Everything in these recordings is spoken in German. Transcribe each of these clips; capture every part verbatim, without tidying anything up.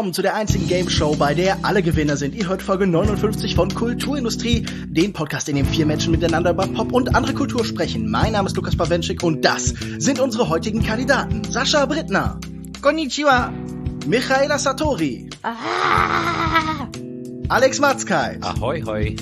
willkommen zu der einzigen Game Show, bei der alle Gewinner sind. Ihr hört Folge neunundfünfzig von Kulturindustrie, den Podcast, in dem vier Menschen miteinander über Pop und andere Kultur sprechen. Mein Name ist Lukas Bawenschik und das sind unsere heutigen Kandidaten. Sascha Brittner. Konnichiwa. Michaela Satori. Ah. Alex Matzkai. Ahoi, hoi.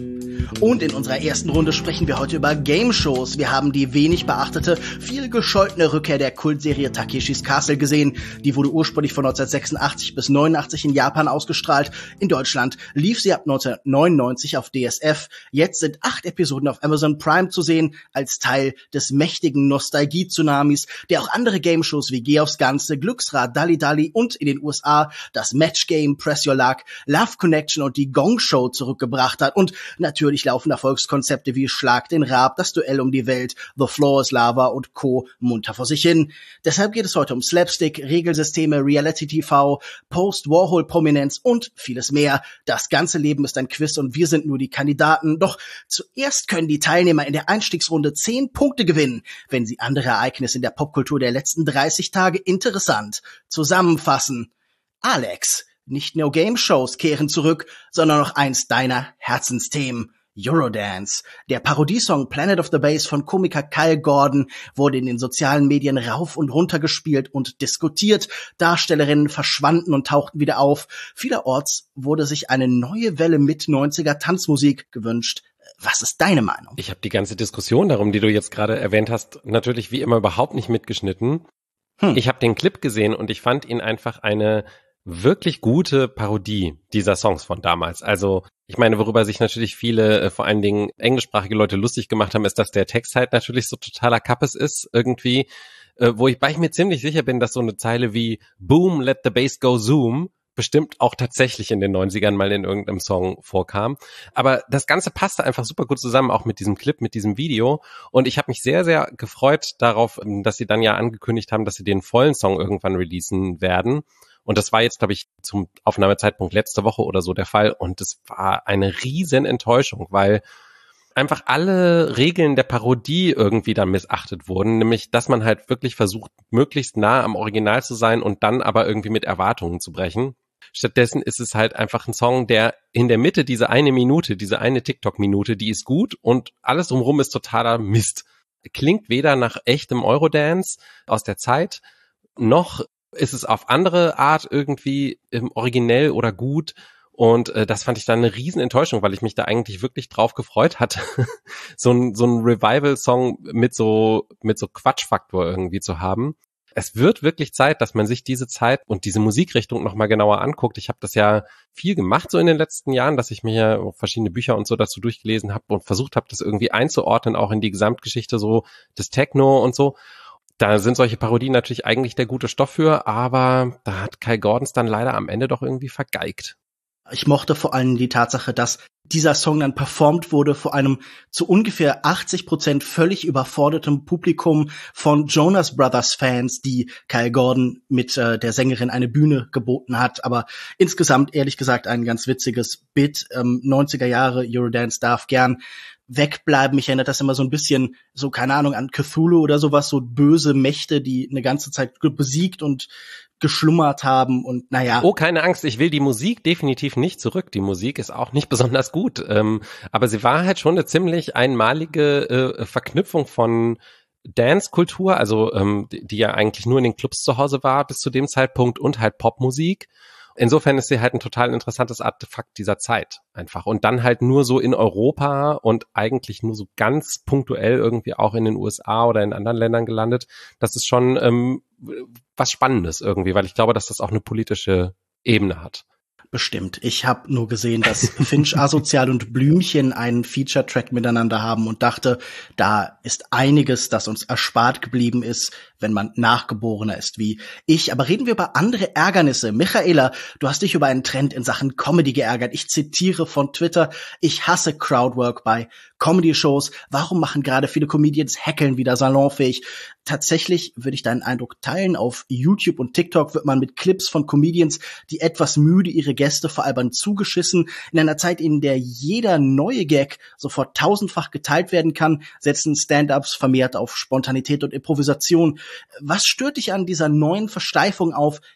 Und in unserer ersten Runde sprechen wir heute über Game-Shows. Wir haben die wenig beachtete, viel gescholtene Rückkehr der Kultserie Takeshis Castle gesehen. Die wurde ursprünglich von neunzehnhundertsechsundachtzig bis neunundachtzig in Japan ausgestrahlt. In Deutschland lief sie ab neunzehnhundertneunundneunzig auf D S F. Jetzt sind acht Episoden auf Amazon Prime zu sehen, als Teil des mächtigen Nostalgie-Tsunamis, der auch andere Game-Shows wie Geh aufs Ganze, Glücksrad, Dalli Dalli und in den U S A das Match Game, Press Your Luck, Love Connection und die Gong Show zurückgebracht hat. Und natürlich laufen Erfolgskonzepte wie Schlag den Raab, das Duell um die Welt, The Floor is Lava und Co. munter vor sich hin. Deshalb geht es heute um Slapstick, Regelsysteme, Reality-T V, Post-Warhol-Prominenz und vieles mehr. Das ganze Leben ist ein Quiz und wir sind nur die Kandidaten. Doch zuerst können die Teilnehmer in der Einstiegsrunde zehn Punkte gewinnen, wenn sie andere Ereignisse in der Popkultur der letzten dreißig Tage interessant zusammenfassen. Alex, nicht nur Game-Shows kehren zurück, sondern auch eins deiner Herzensthemen. Eurodance. Der Parodiesong Planet of the Bass von Komiker Kyle Gordon wurde in den sozialen Medien rauf und runter gespielt und diskutiert. Darstellerinnen verschwanden und tauchten wieder auf. Vielerorts wurde sich eine neue Welle mit neunziger Tanzmusik gewünscht. Was ist deine Meinung? Ich habe die ganze Diskussion darum, die du jetzt gerade erwähnt hast, natürlich wie immer überhaupt nicht mitgeschnitten. Hm. Ich habe den Clip gesehen und ich fand ihn einfach eine wirklich gute Parodie dieser Songs von damals. Also ich meine, worüber sich natürlich viele, äh, vor allen Dingen englischsprachige Leute lustig gemacht haben, ist, dass der Text halt natürlich so totaler Kappes ist irgendwie, äh, wo ich bei ich mir ziemlich sicher bin, dass so eine Zeile wie Boom, let the bass go zoom bestimmt auch tatsächlich in den neunzigern mal in irgendeinem Song vorkam. Aber das Ganze passte einfach super gut zusammen, auch mit diesem Clip, mit diesem Video. Und ich habe mich sehr, sehr gefreut darauf, dass sie dann ja angekündigt haben, dass sie den vollen Song irgendwann releasen werden. Und das war jetzt, glaube ich, zum Aufnahmezeitpunkt letzte Woche oder so der Fall. Und es war eine riesen Enttäuschung, weil einfach alle Regeln der Parodie irgendwie dann missachtet wurden. Nämlich, dass man halt wirklich versucht, möglichst nah am Original zu sein und dann aber irgendwie mit Erwartungen zu brechen. Stattdessen ist es halt einfach ein Song, der in der Mitte, diese eine Minute, diese eine TikTok-Minute, die ist gut und alles drumherum ist totaler Mist. Klingt weder nach echtem Eurodance aus der Zeit, noch ist es auf andere Art irgendwie ähm, originell oder gut. Und äh, das fand ich dann eine riesen Enttäuschung, weil ich mich da eigentlich wirklich drauf gefreut hatte, so ein so ein Revival-Song mit so mit so Quatschfaktor irgendwie zu haben. Es wird wirklich Zeit, dass man sich diese Zeit und diese Musikrichtung nochmal genauer anguckt. Ich habe das ja viel gemacht so in den letzten Jahren, dass ich mir ja verschiedene Bücher und so dazu durchgelesen habe und versucht habe, das irgendwie einzuordnen, auch in die Gesamtgeschichte so des Techno und so. Da sind solche Parodien natürlich eigentlich der gute Stoff für, aber da hat Kyle Gordon dann leider am Ende doch irgendwie vergeigt. Ich mochte vor allem die Tatsache, dass dieser Song dann performt wurde vor einem zu ungefähr achtzig Prozent völlig überfordertem Publikum von Jonas Brothers Fans, die Kyle Gordon mit äh, der Sängerin eine Bühne geboten hat. Aber insgesamt, ehrlich gesagt, ein ganz witziges Bit. Ähm, neunziger Jahre, Eurodance darf gern wegbleiben. Mich erinnert das immer so ein bisschen, so keine Ahnung, an Cthulhu oder sowas, so böse Mächte, die eine ganze Zeit besiegt und geschlummert haben und naja. Oh, keine Angst, ich will die Musik definitiv nicht zurück. Die Musik ist auch nicht besonders gut, ähm, aber sie war halt schon eine ziemlich einmalige äh, Verknüpfung von Dance-Kultur, also ähm, die, die ja eigentlich nur in den Clubs zu Hause war bis zu dem Zeitpunkt und halt Popmusik. Insofern ist sie halt ein total interessantes Artefakt dieser Zeit einfach. Und dann halt nur so in Europa und eigentlich nur so ganz punktuell irgendwie auch in den U S A oder in anderen Ländern gelandet. Das ist schon ähm, was Spannendes irgendwie, weil ich glaube, dass das auch eine politische Ebene hat. Bestimmt. Ich habe nur gesehen, dass Finch Asozial und Blümchen einen Feature-Track miteinander haben und dachte, da ist einiges, das uns erspart geblieben ist, wenn man Nachgeborener ist wie ich. Aber reden wir über andere Ärgernisse. Michaela, du hast dich über einen Trend in Sachen Comedy geärgert. Ich zitiere von Twitter: Ich hasse Crowdwork bei Comedy-Shows. Warum machen gerade viele Comedians Hackeln wieder salonfähig? Tatsächlich würde ich deinen Eindruck teilen. Auf YouTube und TikTok wird man mit Clips von Comedians, die etwas müde ihre Gäste veralbern, zugeschissen. In einer Zeit, in der jeder neue Gag sofort tausendfach geteilt werden kann, setzen Stand-Ups vermehrt auf Spontanität und Improvisation. Was stört dich an dieser neuen Versteifung auf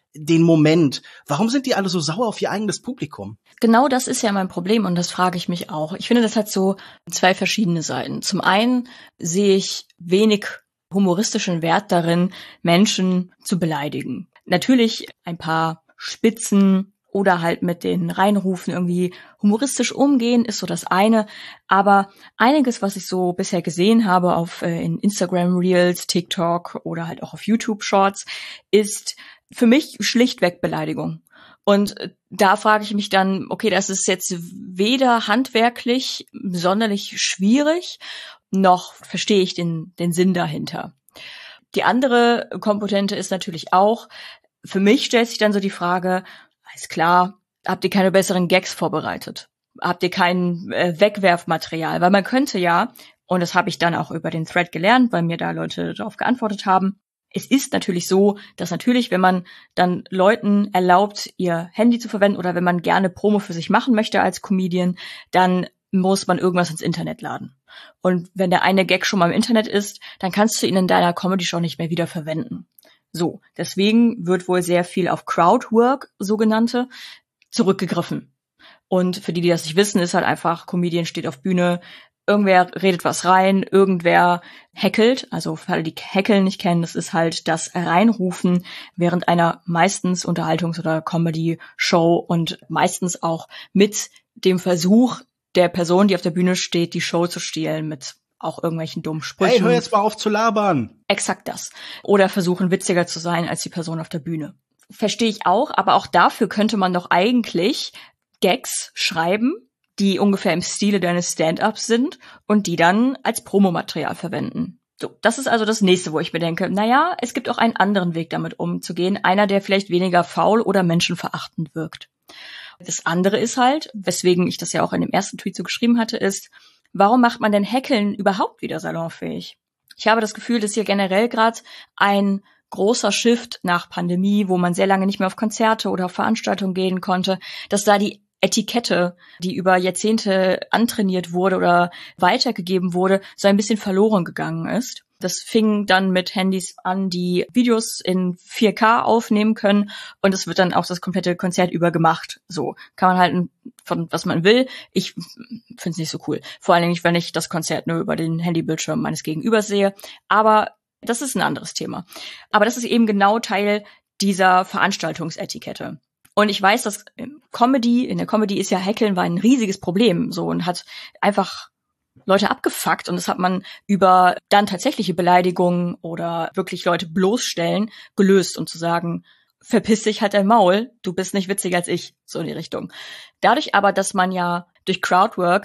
den Moment. Warum sind die alle so sauer auf ihr eigenes Publikum? Genau das ist ja mein Problem und das frage ich mich auch. Ich finde, das hat so zwei verschiedene Seiten. Zum einen sehe ich wenig humoristischen Wert darin, Menschen zu beleidigen. Natürlich ein paar Spitzen oder halt mit den Reinrufen irgendwie humoristisch umgehen, ist so das eine. Aber einiges, was ich so bisher gesehen habe auf äh, in Instagram Reels, TikTok oder halt auch auf YouTube Shorts, ist für mich schlichtweg Beleidigung. Und da frage ich mich dann, okay, das ist jetzt weder handwerklich sonderlich schwierig, noch verstehe ich den, den Sinn dahinter. Die andere Komponente ist natürlich auch, für mich stellt sich dann so die Frage, alles klar, habt ihr keine besseren Gags vorbereitet? Habt ihr kein äh, Wegwerfmaterial? Weil man könnte ja, und das habe ich dann auch über den Thread gelernt, weil mir da Leute darauf geantwortet haben, es ist natürlich so, dass natürlich, wenn man dann Leuten erlaubt, ihr Handy zu verwenden oder wenn man gerne Promo für sich machen möchte als Comedian, dann muss man irgendwas ins Internet laden. Und wenn der eine Gag schon mal im Internet ist, dann kannst du ihn in deiner Comedy-Show nicht mehr wieder verwenden. So, deswegen wird wohl sehr viel auf Crowdwork, sogenannte, zurückgegriffen. Und für die, die das nicht wissen, ist halt einfach, Comedian steht auf Bühne, irgendwer redet was rein, irgendwer hackelt, also für alle, die Hackeln nicht kennen, das ist halt das Reinrufen während einer meistens Unterhaltungs- oder Comedy-Show und meistens auch mit dem Versuch der Person, die auf der Bühne steht, die Show zu stehlen mit auch irgendwelchen dummen Sprüchen. Hey, hör jetzt mal auf zu labern. Exakt das. Oder versuchen, witziger zu sein als die Person auf der Bühne. Verstehe ich auch, aber auch dafür könnte man doch eigentlich Gags schreiben, die ungefähr im Stile deines Stand-Ups sind und die dann als Promomaterial verwenden. So, das ist also das Nächste, wo ich mir denke, naja, es gibt auch einen anderen Weg, damit umzugehen. Einer, der vielleicht weniger faul oder menschenverachtend wirkt. Das andere ist halt, weswegen ich das ja auch in dem ersten Tweet so geschrieben hatte, ist, warum macht man denn Hackeln überhaupt wieder salonfähig? Ich habe das Gefühl, dass hier generell gerade ein großer Shift nach Pandemie, wo man sehr lange nicht mehr auf Konzerte oder auf Veranstaltungen gehen konnte, dass da die Etikette, die über Jahrzehnte antrainiert wurde oder weitergegeben wurde, so ein bisschen verloren gegangen ist. Das fing dann mit Handys an, die Videos in vier K aufnehmen können und es wird dann auch das komplette Konzert über gemacht. So kann man halten von was man will. Ich finde es nicht so cool. Vor allen Dingen nicht, wenn ich das Konzert nur über den Handybildschirm meines Gegenübers sehe. Aber das ist ein anderes Thema. Aber das ist eben genau Teil dieser Veranstaltungsetikette. Und ich weiß, dass Comedy, in der Comedy ist ja Hackeln war ein riesiges Problem, so, und hat einfach Leute abgefuckt und das hat man über dann tatsächliche Beleidigungen oder wirklich Leute bloßstellen gelöst und zu sagen, verpiss dich halt dein Maul, du bist nicht witziger als ich, so in die Richtung. Dadurch aber, dass man ja durch Crowdwork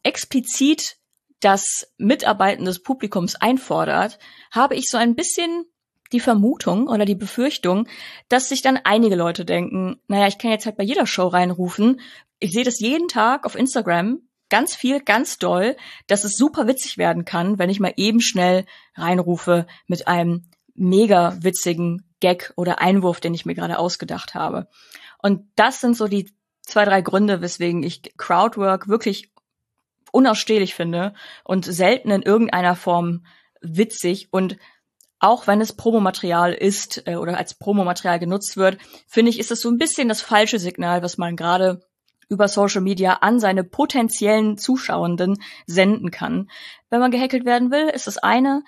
explizit das Mitarbeiten des Publikums einfordert, habe ich so ein bisschen die Vermutung oder die Befürchtung, dass sich dann einige Leute denken, naja, ich kann jetzt halt bei jeder Show reinrufen, ich sehe das jeden Tag auf Instagram, ganz viel, ganz doll, dass es super witzig werden kann, wenn ich mal eben schnell reinrufe mit einem mega witzigen Gag oder Einwurf, den ich mir gerade ausgedacht habe. Und das sind so die zwei, drei Gründe, weswegen ich Crowdwork wirklich unausstehlich finde und selten in irgendeiner Form witzig. Und auch wenn es Promomaterial ist äh, oder als Promomaterial genutzt wird, finde ich, ist es so ein bisschen das falsche Signal, was man gerade über Social Media an seine potenziellen Zuschauenden senden kann. Wenn man gehackelt werden will, ist das eine,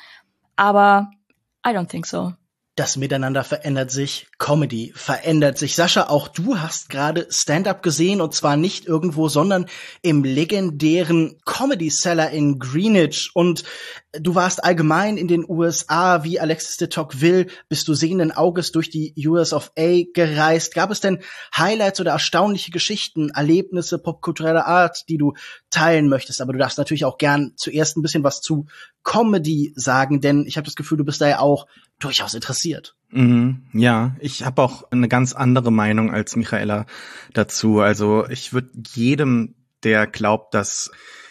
aber I don't think so. Das Miteinander verändert sich, Comedy verändert sich. Sascha, auch du hast gerade Stand-Up gesehen und zwar nicht irgendwo, sondern im legendären Comedy Cellar in Greenwich. Und du warst allgemein in den U S A, wie Alexis de Tocqueville, bist du sehenden Auges durch die U S of A gereist. Gab es denn Highlights oder erstaunliche Geschichten, Erlebnisse popkultureller Art, die du teilen möchtest? Aber du darfst natürlich auch gern zuerst ein bisschen was zu Comedy sagen, denn ich habe das Gefühl, du bist da ja auch durchaus interessiert. Mhm, ja, ich habe auch eine ganz andere Meinung als Michaela dazu. Also ich würde jedem, der glaubt, dass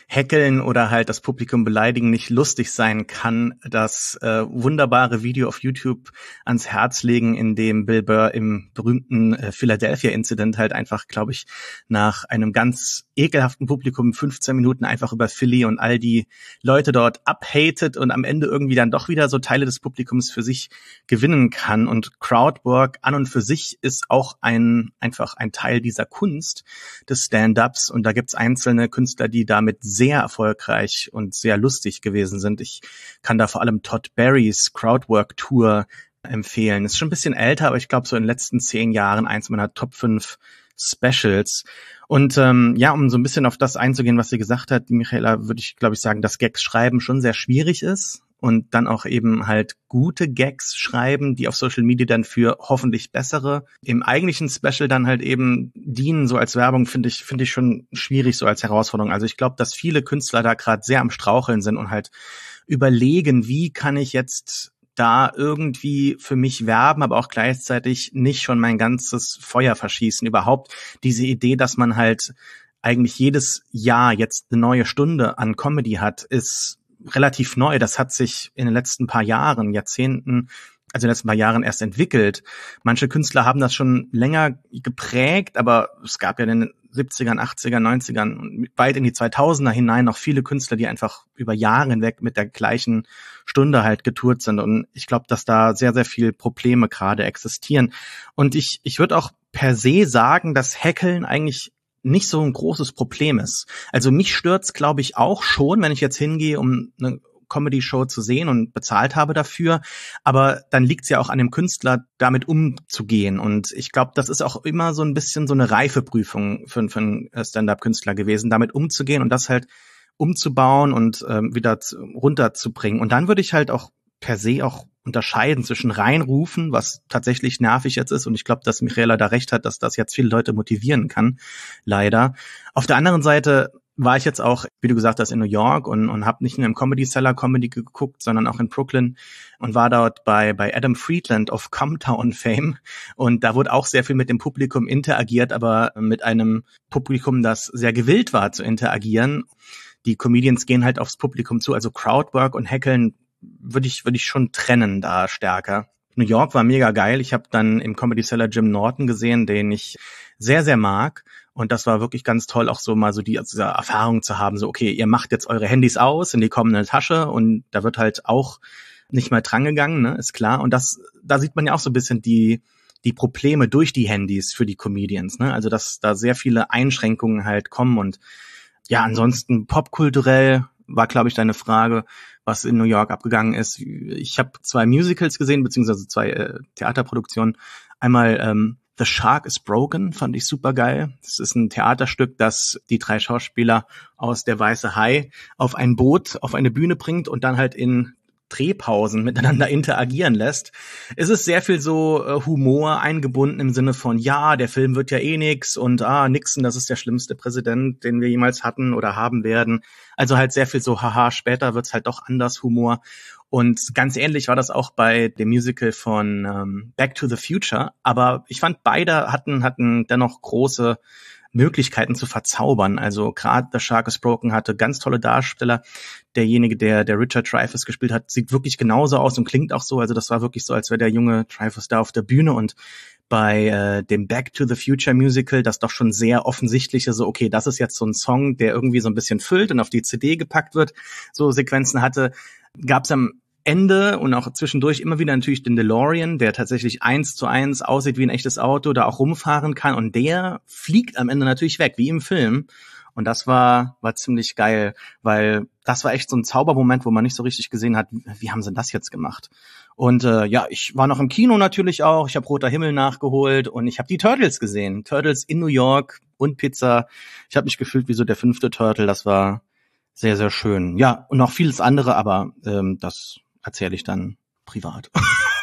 Heckeln oder halt das Publikum beleidigen nicht lustig sein kann, das äh, wunderbare Video auf YouTube ans Herz legen, in dem Bill Burr im berühmten äh, Philadelphia-Incident halt einfach, glaube ich, nach einem ganz ekelhaften Publikum fünfzehn Minuten einfach über Philly und all die Leute dort abhatet und am Ende irgendwie dann doch wieder so Teile des Publikums für sich gewinnen kann. Und Crowdwork an und für sich ist auch ein einfach ein Teil dieser Kunst des Stand-Ups. Und da gibt's einzelne Künstler, die damit sehr erfolgreich und sehr lustig gewesen sind. Ich kann da vor allem Todd Barrys Crowdwork-Tour empfehlen. Ist schon ein bisschen älter, aber ich glaube so in den letzten zehn Jahren eins meiner Top fünf Specials. Und ähm, ja, um so ein bisschen auf das einzugehen, was sie gesagt hat, die Michaela, würde ich, glaube ich, sagen, dass Gags schreiben schon sehr schwierig ist. Und dann auch eben halt gute Gags schreiben, die auf Social Media dann für hoffentlich bessere im eigentlichen Special dann halt eben dienen, so als Werbung, finde ich finde ich schon schwierig, so als Herausforderung. Also ich glaube, dass viele Künstler da gerade sehr am Straucheln sind und halt überlegen, wie kann ich jetzt da irgendwie für mich werben, aber auch gleichzeitig nicht schon mein ganzes Feuer verschießen. Überhaupt diese Idee, dass man halt eigentlich jedes Jahr jetzt eine neue Stunde an Comedy hat, ist relativ neu. Das hat sich in den letzten paar Jahren, Jahrzehnten, also in den letzten paar Jahren erst entwickelt. Manche Künstler haben das schon länger geprägt, aber es gab ja in den siebzigern, achtzigern, neunzigern und weit in die zweitausender hinein noch viele Künstler, die einfach über Jahre hinweg mit der gleichen Stunde halt getourt sind. Und ich glaube, dass da sehr, sehr viel Probleme gerade existieren. Und ich, ich würde auch per se sagen, dass Heckeln eigentlich nicht so ein großes Problem ist. Also mich stört's, glaube ich, auch schon, wenn ich jetzt hingehe, um eine Comedy-Show zu sehen und bezahlt habe dafür. Aber dann liegt's ja auch an dem Künstler, damit umzugehen. Und ich glaube, das ist auch immer so ein bisschen so eine Reifeprüfung für, für einen Stand-Up-Künstler gewesen, damit umzugehen und das halt umzubauen und ähm, wieder zu, runterzubringen. Und dann würde ich halt auch per se auch unterscheiden zwischen reinrufen, was tatsächlich nervig jetzt ist, und ich glaube, dass Michaela da recht hat, dass das jetzt viele Leute motivieren kann, leider. Auf der anderen Seite war ich jetzt auch, wie du gesagt hast, in New York und, und habe nicht nur im Comedy Cellar Comedy geguckt, sondern auch in Brooklyn und war dort bei bei Adam Friedland of Comtown Fame, und da wurde auch sehr viel mit dem Publikum interagiert, aber mit einem Publikum, das sehr gewillt war zu interagieren. Die Comedians gehen halt aufs Publikum zu, also Crowdwork und Heckeln würde ich würde ich schon trennen da stärker. New York war mega geil. Ich habe dann im Comedy Cellar Jim Norton gesehen, den ich sehr, sehr mag. Und das war wirklich ganz toll, auch so mal so die also Erfahrung zu haben, so okay, ihr macht jetzt eure Handys aus und die kommen in eine Tasche und da wird halt auch nicht mehr drangegangen, ne, ist klar. Und das, da sieht man ja auch so ein bisschen die die Probleme durch die Handys für die Comedians, ne? Also dass da sehr viele Einschränkungen halt kommen. Und ja, ansonsten popkulturell war, glaube ich, deine Frage, was in New York abgegangen ist. Ich habe zwei Musicals gesehen, beziehungsweise zwei äh, Theaterproduktionen. Einmal ähm, The Shark is Broken, fand ich super geil. Das ist ein Theaterstück, das die drei Schauspieler aus Der Weiße Hai auf ein Boot, auf eine Bühne bringt und dann halt in Drehpausen miteinander interagieren lässt. Es ist sehr viel so äh, Humor eingebunden im Sinne von, ja, der Film wird ja eh nix und ah, Nixon, das ist der schlimmste Präsident, den wir jemals hatten oder haben werden. Also halt sehr viel so, haha, später wird's halt doch anders Humor. Und ganz ähnlich war das auch bei dem Musical von ähm, Back to the Future. Aber ich fand, beide hatten hatten dennoch große Möglichkeiten zu verzaubern. Also gerade The Shark is Broken hatte ganz tolle Darsteller. Derjenige, der der Richard Dreyfuss gespielt hat, sieht wirklich genauso aus und klingt auch so. Also das war wirklich so, als wäre der junge Dreyfuss da auf der Bühne. Und bei äh, dem Back to the Future Musical, das doch schon sehr offensichtliche, so okay, das ist jetzt so ein Song, der irgendwie so ein bisschen füllt und auf die C D gepackt wird, so Sequenzen hatte, gab es am Ende und auch zwischendurch immer wieder natürlich den DeLorean, der tatsächlich eins zu eins aussieht wie ein echtes Auto, da auch rumfahren kann, und der fliegt am Ende natürlich weg, wie im Film. Und das war war ziemlich geil, weil das war echt so ein Zaubermoment, wo man nicht so richtig gesehen hat, wie, wie haben sie das jetzt gemacht? Und äh, ja, ich war noch im Kino natürlich auch, ich habe Roter Himmel nachgeholt und ich habe die Turtles gesehen. Turtles in New York und Pizza. Ich habe mich gefühlt wie so der fünfte Turtle, das war sehr, sehr schön. Ja, und noch vieles andere, aber ähm, das erzähle ich dann privat.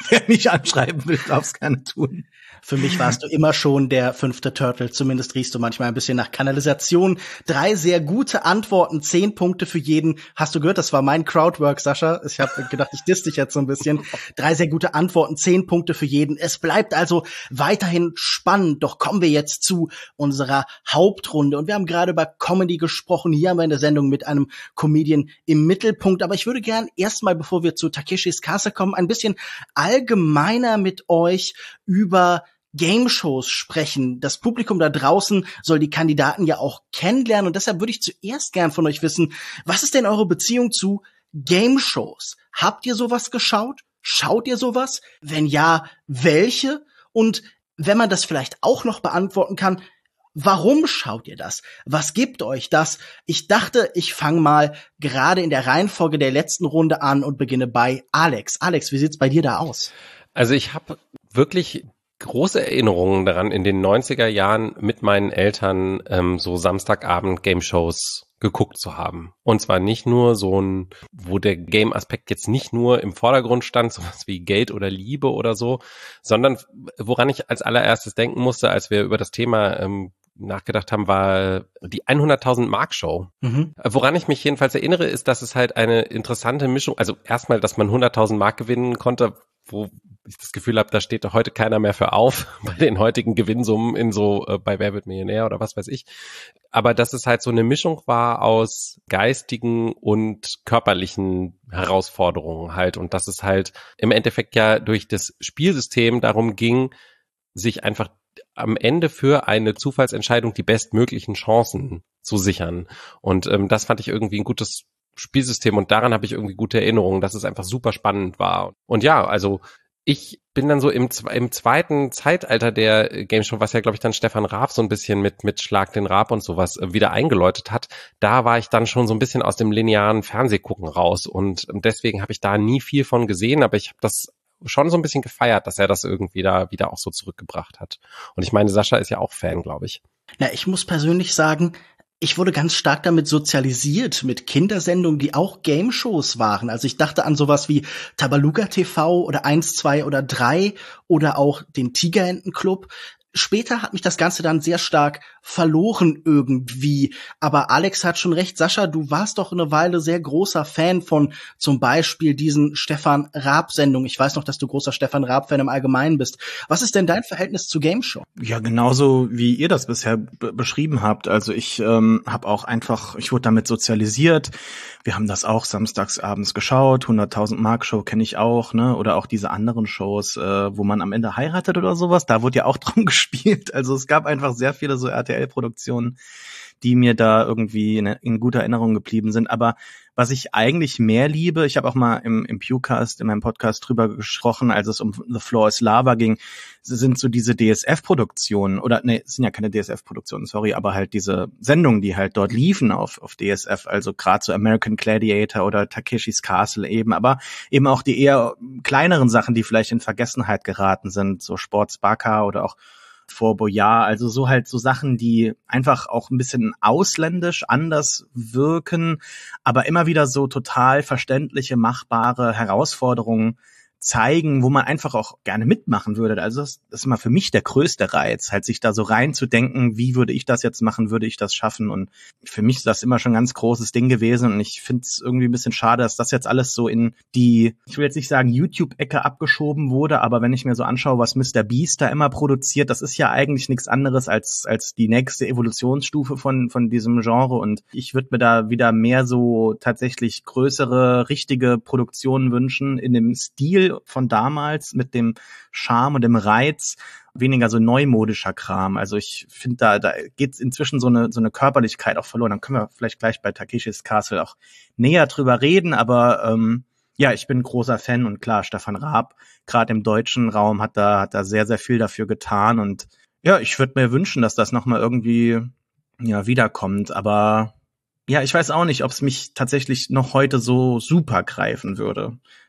wer mich anschreiben will, darf es gerne tun. Für mich warst du immer schon der fünfte Turtle. Zumindest riechst du manchmal ein bisschen nach Kanalisation. Drei sehr gute Antworten, zehn Punkte für jeden. Hast du gehört, das war mein Crowdwork, Sascha. Ich habe gedacht, ich diss dich jetzt so ein bisschen. Drei sehr gute Antworten, zehn Punkte für jeden. Es bleibt also weiterhin spannend. Doch kommen wir jetzt zu unserer Hauptrunde. Und wir haben gerade über Comedy gesprochen. Hier haben wir eine Sendung mit einem Comedian im Mittelpunkt. Aber ich würde gern erstmal, bevor wir zu Takeshis Castle kommen, ein bisschen allgemeiner mit euch über Game-Shows sprechen. Das Publikum da draußen soll die Kandidaten ja auch kennenlernen und deshalb würde ich zuerst gern von euch wissen, was ist denn eure Beziehung zu Game-Shows? Habt ihr sowas geschaut? Schaut ihr sowas? Wenn ja, welche? Und wenn man das vielleicht auch noch beantworten kann, warum schaut ihr das? Was gibt euch das? Ich dachte, ich fange mal gerade in der Reihenfolge der letzten Runde an und beginne bei Alex. Alex, wie sieht's bei dir da aus? Also ich habe wirklich große Erinnerungen daran, in den neunziger Jahren mit meinen Eltern ähm, so Samstagabend Game-Shows geguckt zu haben. Und zwar nicht nur so ein, wo der Game-Aspekt jetzt nicht nur im Vordergrund stand, sowas wie Geld oder Liebe oder so, sondern woran ich als allererstes denken musste, als wir über das Thema ähm, nachgedacht haben, war die hunderttausend Mark Show. Mhm. Woran ich mich jedenfalls erinnere, ist, dass es halt eine interessante Mischung, also erstmal, dass man hunderttausend Mark gewinnen konnte, wo ich das Gefühl habe, da steht da heute keiner mehr für auf, bei den heutigen Gewinnsummen in so, äh, bei Wer wird Millionär oder was weiß ich. Aber dass es halt so eine Mischung war aus geistigen und körperlichen Herausforderungen halt und dass es halt im Endeffekt ja durch das Spielsystem darum ging, sich einfach am Ende für eine Zufallsentscheidung die bestmöglichen Chancen zu sichern. Und ähm, das fand ich irgendwie ein gutes Spielsystem und daran habe ich irgendwie gute Erinnerungen, dass es einfach super spannend war. Und ja, also ich bin dann so im, im zweiten Zeitalter der Game Show, was ja, glaube ich, dann Stefan Raab so ein bisschen mit mit Schlag den Raab und sowas wieder eingeläutet hat, da war ich dann schon so ein bisschen aus dem linearen Fernsehgucken raus und deswegen habe ich da nie viel von gesehen, aber ich habe das schon so ein bisschen gefeiert, dass er das irgendwie da wieder auch so zurückgebracht hat. Und ich meine, Sascha ist ja auch Fan, glaube ich. Na, ich muss persönlich sagen, ich wurde ganz stark damit sozialisiert, mit Kindersendungen, die auch Game-Shows waren. Also ich dachte an sowas wie Tabaluga T V oder eins, zwei oder drei oder auch den Tigerenten-Club. Später hat mich das Ganze dann sehr stark verloren irgendwie. Aber Alex hat schon recht. Sascha, du warst doch eine Weile sehr großer Fan von zum Beispiel diesen Stefan Raab-Sendungen. Ich weiß noch, dass du großer Stefan Raab-Fan im Allgemeinen bist. Was ist denn dein Verhältnis zu Game Show? Ja, genauso wie ihr das bisher b- beschrieben habt. Also ich ähm, habe auch einfach, ich wurde damit sozialisiert. Wir haben das auch samstags abends geschaut. hunderttausend Mark Show kenne ich auch, ne? Oder auch diese anderen Shows, äh, wo man am Ende heiratet oder sowas. Da wurde ja auch drum gespielt. Also es gab einfach sehr viele so R T L-Produktionen, die mir da irgendwie in, in guter Erinnerung geblieben sind. Aber was ich eigentlich mehr liebe, ich habe auch mal im, im Pewcast, in meinem Podcast drüber gesprochen, als es um The Floor is Lava ging, sind so diese D S F-Produktionen, oder nee, es sind ja keine D S F-Produktionen, sorry, aber halt diese Sendungen, die halt dort liefen auf auf D S F, also gerade so American Gladiator oder Takeshis Castle eben, aber eben auch die eher kleineren Sachen, die vielleicht in Vergessenheit geraten sind, so Sports Baka oder auch Fort Boyard, also so halt so Sachen, die einfach auch ein bisschen ausländisch anders wirken, aber immer wieder so total verständliche, machbare Herausforderungen zeigen, wo man einfach auch gerne mitmachen würde. Also das, das ist immer für mich der größte Reiz, halt sich da so reinzudenken, wie würde ich das jetzt machen, würde ich das schaffen, und für mich ist das immer schon ein ganz großes Ding gewesen und ich finde es irgendwie ein bisschen schade, dass das jetzt alles so in die, ich will jetzt nicht sagen YouTube-Ecke abgeschoben wurde, aber wenn ich mir so anschaue, was Mister Beast da immer produziert, das ist ja eigentlich nichts anderes als als die nächste Evolutionsstufe von von diesem Genre, und ich würde mir da wieder mehr so tatsächlich größere, richtige Produktionen wünschen, in dem Stil von damals, mit dem Charme und dem Reiz, weniger so neumodischer Kram. Also ich finde, da da geht inzwischen so eine so eine Körperlichkeit auch verloren. Dann können wir vielleicht gleich bei Takeshis Castle auch näher drüber reden, aber ähm, ja, ich bin großer Fan, und klar, Stefan Raab, gerade im deutschen Raum, hat da hat da sehr, sehr viel dafür getan, und ja, ich würde mir wünschen, dass das nochmal irgendwie ja wiederkommt, aber ja, ich weiß auch nicht, ob es mich tatsächlich noch heute so super greifen würde.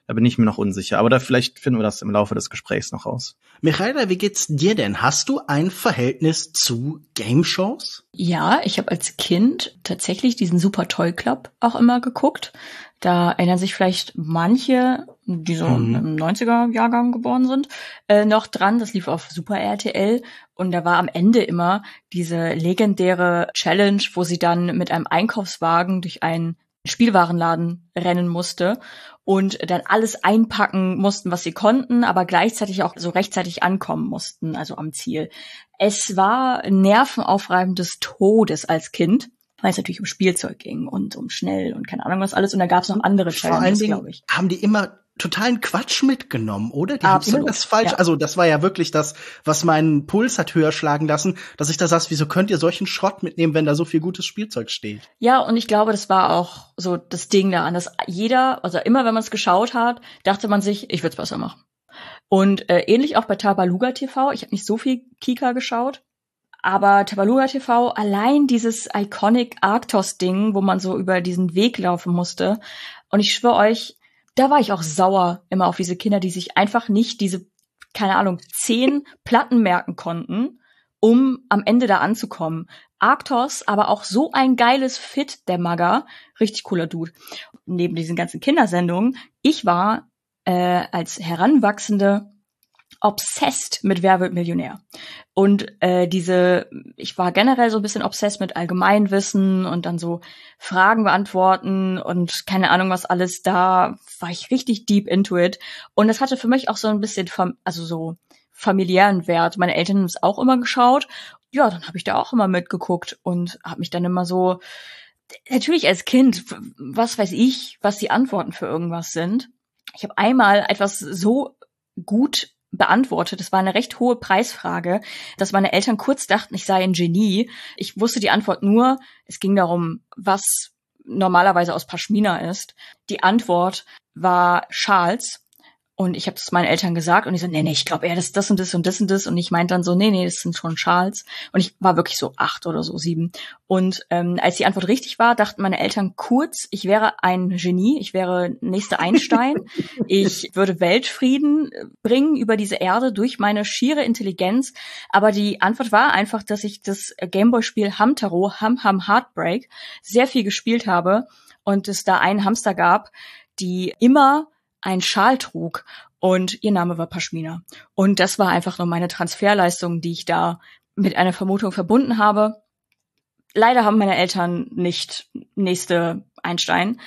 Da bin ich mir noch unsicher. Aber da vielleicht finden wir das im Laufe des Gesprächs noch raus. Michaela, wie geht's dir denn? Hast du ein Verhältnis zu Game-Shows? Ja, ich habe als Kind tatsächlich diesen Super Toy Club auch immer geguckt. Da erinnern sich vielleicht manche, die so mhm. im neunziger-Jahrgang geboren sind, äh, noch dran. Das lief auf Super R T L. Und da war am Ende immer diese legendäre Challenge, wo sie dann mit einem Einkaufswagen durch einen Spielwarenladen rennen musste und dann alles einpacken mussten, was sie konnten, aber gleichzeitig auch so rechtzeitig ankommen mussten, also am Ziel. Es war nervenaufreibend des Todes als Kind, weil es natürlich um Spielzeug ging und um schnell und keine Ahnung was alles. Und da gab es noch andere Challenges, glaube ich. Haben die immer totalen Quatsch mitgenommen, oder? Die Absolut, haben immer das Falsche. Ja. Also das war ja wirklich das, was meinen Puls hat höher schlagen lassen, dass ich da saß, wieso könnt ihr solchen Schrott mitnehmen, wenn da so viel gutes Spielzeug steht? Ja, und ich glaube, das war auch so das Ding daran, dass jeder, also immer wenn man es geschaut hat, dachte man sich, ich würde es besser machen. Und äh, ähnlich auch bei Tabaluga T V. Ich habe nicht so viel Kika geschaut, aber Tabaluga T V, allein dieses Iconic Arctos-Ding, wo man so über diesen Weg laufen musste. Und ich schwöre euch, da war ich auch sauer immer auf diese Kinder, die sich einfach nicht diese, keine Ahnung, zehn Platten merken konnten, um am Ende da anzukommen. Arctos, aber auch so ein geiles Fit, der Magger. Richtig cooler Dude. Neben diesen ganzen Kindersendungen, ich war äh, als Heranwachsende obsessed mit Wer wird Millionär. Und äh, diese, ich war generell so ein bisschen obsessed mit Allgemeinwissen und dann so Fragen beantworten und keine Ahnung was alles. Da war ich richtig deep into it. Und das hatte für mich auch so ein bisschen, fam- also so familiären Wert. Meine Eltern haben es auch immer geschaut. Ja, dann habe ich da auch immer mitgeguckt und habe mich dann immer so, natürlich als Kind, was weiß ich, was die Antworten für irgendwas sind. Ich habe einmal etwas so gut beantwortet. Das war eine recht hohe Preisfrage, dass meine Eltern kurz dachten, ich sei ein Genie. Ich wusste die Antwort nur, es ging darum, was normalerweise aus Pashmina ist. Die Antwort war Schals. Und ich habe das meinen Eltern gesagt und die so, nee, nee, ich glaube eher, das ist das und das und das und das. Und ich meinte dann so, nee, nee, das sind schon Schals. Und ich war wirklich so acht oder so, sieben. Und ähm, als die Antwort richtig war, dachten meine Eltern kurz, ich wäre ein Genie, ich wäre nächste Einstein. Ich würde Weltfrieden bringen über diese Erde durch meine schiere Intelligenz. Aber die Antwort war einfach, dass ich das Gameboy-Spiel Hamtaro, Ham Ham Heartbreak, sehr viel gespielt habe und es da einen Hamster gab, die immer einen Schal trug und ihr Name war Pashmina. Und das war einfach nur meine Transferleistung, die ich da mit einer Vermutung verbunden habe. Leider haben meine Eltern nicht nächste Einstein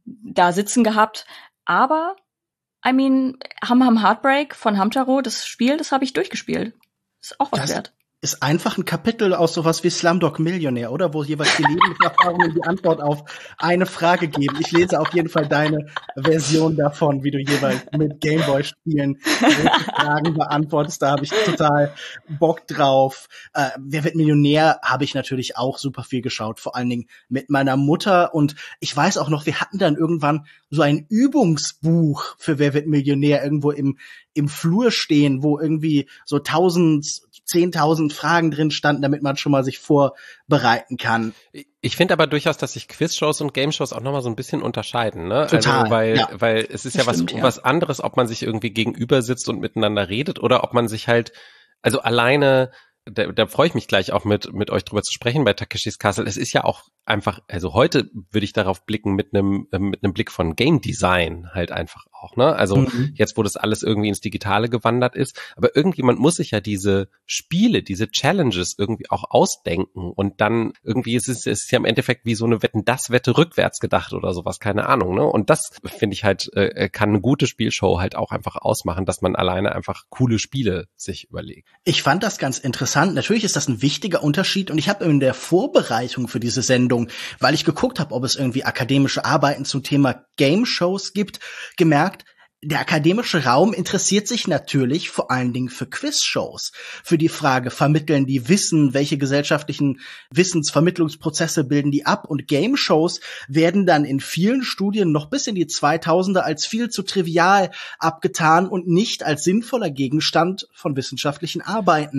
da sitzen gehabt, aber I mean, Ham Ham Heartbreak von Hamtaro, das Spiel, das habe ich durchgespielt. Ist auch was das wert. Ist einfach ein Kapitel aus sowas wie Slumdog Millionär, oder? Wo jeweils die Lebenserfahrungen die Antwort auf eine Frage geben. Ich lese auf jeden Fall deine Version davon, wie du jeweils mit Gameboy-Spielen Fragen beantwortest. Da habe ich total Bock drauf. Äh, Wer wird Millionär habe ich natürlich auch super viel geschaut, vor allen Dingen mit meiner Mutter. Und ich weiß auch noch, wir hatten dann irgendwann so ein Übungsbuch für Wer wird Millionär irgendwo im im Flur stehen, wo irgendwie so tausend, zehntausend Fragen drin standen, damit man schon mal sich vorbereiten kann. Ich finde aber durchaus, dass sich Quizshows und Gameshows auch nochmal so ein bisschen unterscheiden, ne? Total, also, weil, ja. weil es ist ja Stimmt, was, ja. was anderes, ob man sich irgendwie gegenüber sitzt und miteinander redet oder ob man sich halt, also alleine, da, da freue ich mich gleich auch mit, mit euch drüber zu sprechen bei Takeshis Castle. Es ist ja auch einfach, also heute würde ich darauf blicken mit einem, mit einem Blick von Game Design halt einfach auch, ne? Also mhm. jetzt, wo das alles irgendwie ins Digitale gewandert ist, aber irgendjemand muss sich ja diese Spiele, diese Challenges irgendwie auch ausdenken und dann irgendwie ist es, es ist ja im Endeffekt wie so eine Wetten-das-Wette rückwärts gedacht oder sowas, keine Ahnung, ne? Und das finde ich halt, äh, kann eine gute Spielshow halt auch einfach ausmachen, dass man alleine einfach coole Spiele sich überlegt. Ich fand das ganz interessant. Natürlich ist das ein wichtiger Unterschied und ich habe in der Vorbereitung für diese Sendung, weil ich geguckt habe, ob es irgendwie akademische Arbeiten zum Thema Game-Shows gibt, gemerkt, der akademische Raum interessiert sich natürlich vor allen Dingen für Quizshows, für die Frage, vermitteln die Wissen, welche gesellschaftlichen Wissensvermittlungsprozesse bilden die ab, und Game-Shows werden dann in vielen Studien noch bis in die zweitausender als viel zu trivial abgetan und nicht als sinnvoller Gegenstand von wissenschaftlichen Arbeiten.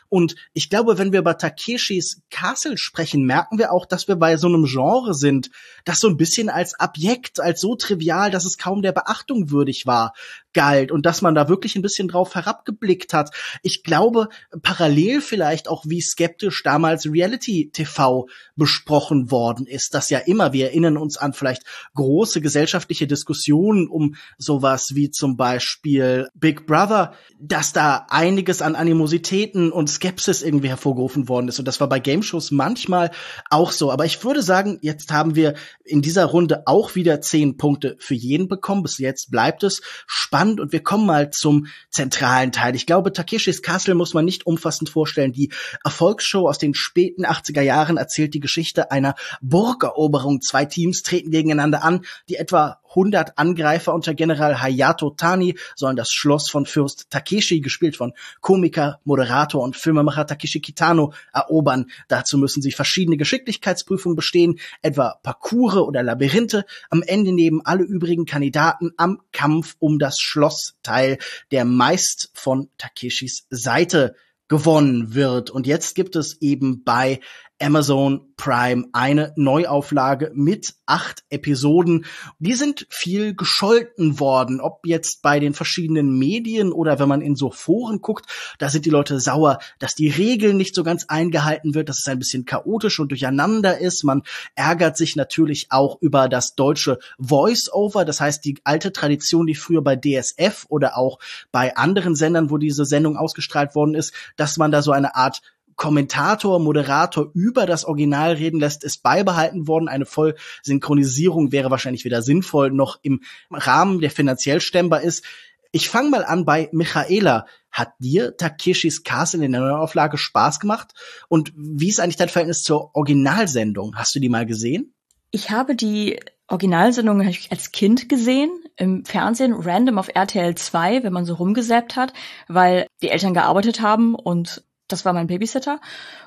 Und ich glaube, wenn wir über Takeshis Castle sprechen, merken wir auch, dass wir bei so einem Genre sind, das so ein bisschen als Abjekt, als so trivial, dass es kaum der Beachtung würdig war, galt und dass man da wirklich ein bisschen drauf herabgeblickt hat. Ich glaube, parallel vielleicht auch, wie skeptisch damals Reality-T V besprochen worden ist, das ja immer, wir erinnern uns an vielleicht große gesellschaftliche Diskussionen um sowas wie zum Beispiel Big Brother, dass da einiges an Animositäten und Skepsis irgendwie hervorgerufen worden ist. Und das war bei Game-Shows manchmal auch so. Aber ich würde sagen, jetzt haben wir in dieser Runde auch wieder zehn Punkte für jeden bekommen. Bis jetzt bleibt es spannend und wir kommen mal zum zentralen Teil. Ich glaube, Takeshis Castle muss man nicht umfassend vorstellen. Die Erfolgsshow aus den späten achtziger Jahren erzählt die Geschichte einer Burgeroberung. Zwei Teams treten gegeneinander an. Die etwa hundert Angreifer unter General Hayato Tani sollen das Schloss von Fürst Takeshi, gespielt von Komiker, Moderator und Filmemacher Takeshi Kitano, erobern. Dazu müssen sie verschiedene Geschicklichkeitsprüfungen bestehen, etwa Parcours oder Labyrinthe. Am Ende nehmen alle übrigen Kandidaten am Kampf um das Schloss teil, der meist von Takeshis Seite gewonnen wird. Und jetzt gibt es eben bei Amazon Prime eine Neuauflage mit acht Episoden. Die sind viel gescholten worden, ob jetzt bei den verschiedenen Medien oder wenn man in so Foren guckt, da sind die Leute sauer, dass die Regeln nicht so ganz eingehalten wird, dass es ein bisschen chaotisch und durcheinander ist. Man ärgert sich natürlich auch über das deutsche Voice-Over, das heißt die alte Tradition, die früher bei D S F oder auch bei anderen Sendern, wo diese Sendung ausgestrahlt worden ist, dass man da so eine Art Kommentator, Moderator über das Original reden lässt, ist beibehalten worden. Eine Vollsynchronisierung wäre wahrscheinlich weder sinnvoll noch im Rahmen, der finanziell stemmbar ist. Ich fange mal an bei Michaela. Hat dir Takeshis Castle in der Neuauflage Spaß gemacht? Und wie ist eigentlich dein Verhältnis zur Originalsendung? Hast du die mal gesehen? Ich habe die Originalsendung als Kind gesehen, im Fernsehen, random auf R T L zwei, wenn man so rumgesäppt hat, weil die Eltern gearbeitet haben und das war mein Babysitter.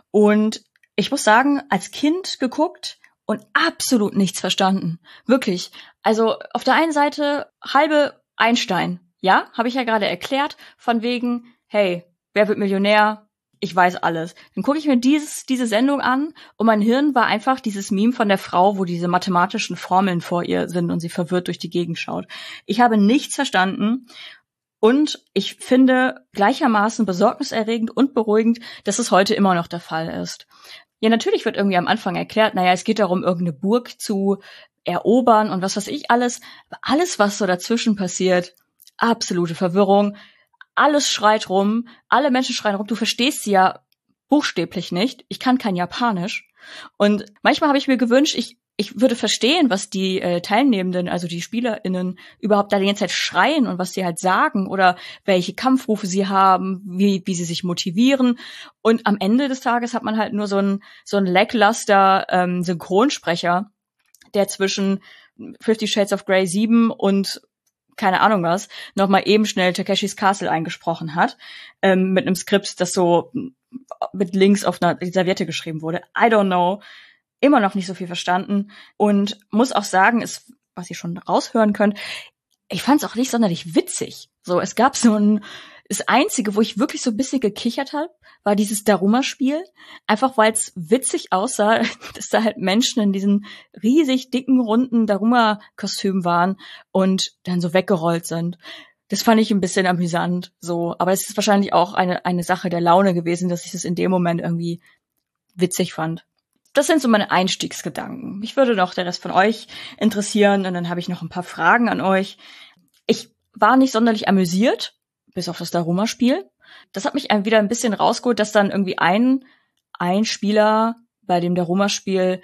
Und ich muss sagen, als Kind geguckt und absolut nichts verstanden. Wirklich. Also auf der einen Seite halbe Einstein. Ja, habe ich ja gerade erklärt. Von wegen, hey, wer wird Millionär? Ich weiß alles. Dann gucke ich mir dieses, diese Sendung an und mein Hirn war einfach dieses Meme von der Frau, wo diese mathematischen Formeln vor ihr sind und sie verwirrt durch die Gegend schaut. Ich habe nichts verstanden. Und ich finde gleichermaßen besorgniserregend und beruhigend, dass es heute immer noch der Fall ist. Ja, natürlich wird irgendwie am Anfang erklärt, naja, es geht darum, irgendeine Burg zu erobern und was weiß ich alles. Aber alles, was so dazwischen passiert, absolute Verwirrung. Alles schreit rum, alle Menschen schreien rum. Du verstehst sie ja buchstäblich nicht. Ich kann kein Japanisch. Und manchmal habe ich mir gewünscht, ich Ich würde verstehen, was die äh, Teilnehmenden, also die SpielerInnen, überhaupt da die ganze Zeit schreien und was sie halt sagen oder welche Kampfrufe sie haben, wie wie sie sich motivieren. Und am Ende des Tages hat man halt nur so ein so ein lackluster ähm, Synchronsprecher, der zwischen Fifty Shades of Grey sieben und keine Ahnung was nochmal eben schnell Takeshis Castle eingesprochen hat, ähm, mit einem Skript, das so mit Links auf einer Serviette geschrieben wurde. I don't know. Immer noch nicht so viel verstanden und muss auch sagen, ist, was ihr schon raushören könnt, ich fand es auch nicht sonderlich witzig. So, es gab so ein, das Einzige, wo ich wirklich so ein bisschen gekichert habe, war dieses Daruma-Spiel. Einfach weil es witzig aussah, dass da halt Menschen in diesen riesig dicken, runden Daruma-Kostümen waren und dann so weggerollt sind. Das fand ich ein bisschen amüsant, so. Aber es ist wahrscheinlich auch eine, eine Sache der Laune gewesen, dass ich das in dem Moment irgendwie witzig fand. Das sind so meine Einstiegsgedanken. Mich würde noch der Rest von euch interessieren und dann habe ich noch ein paar Fragen an euch. Ich war nicht sonderlich amüsiert, bis auf das Daruma-Spiel. Das hat mich wieder ein bisschen rausgeholt, dass dann irgendwie ein, ein Spieler bei dem Daruma-Spiel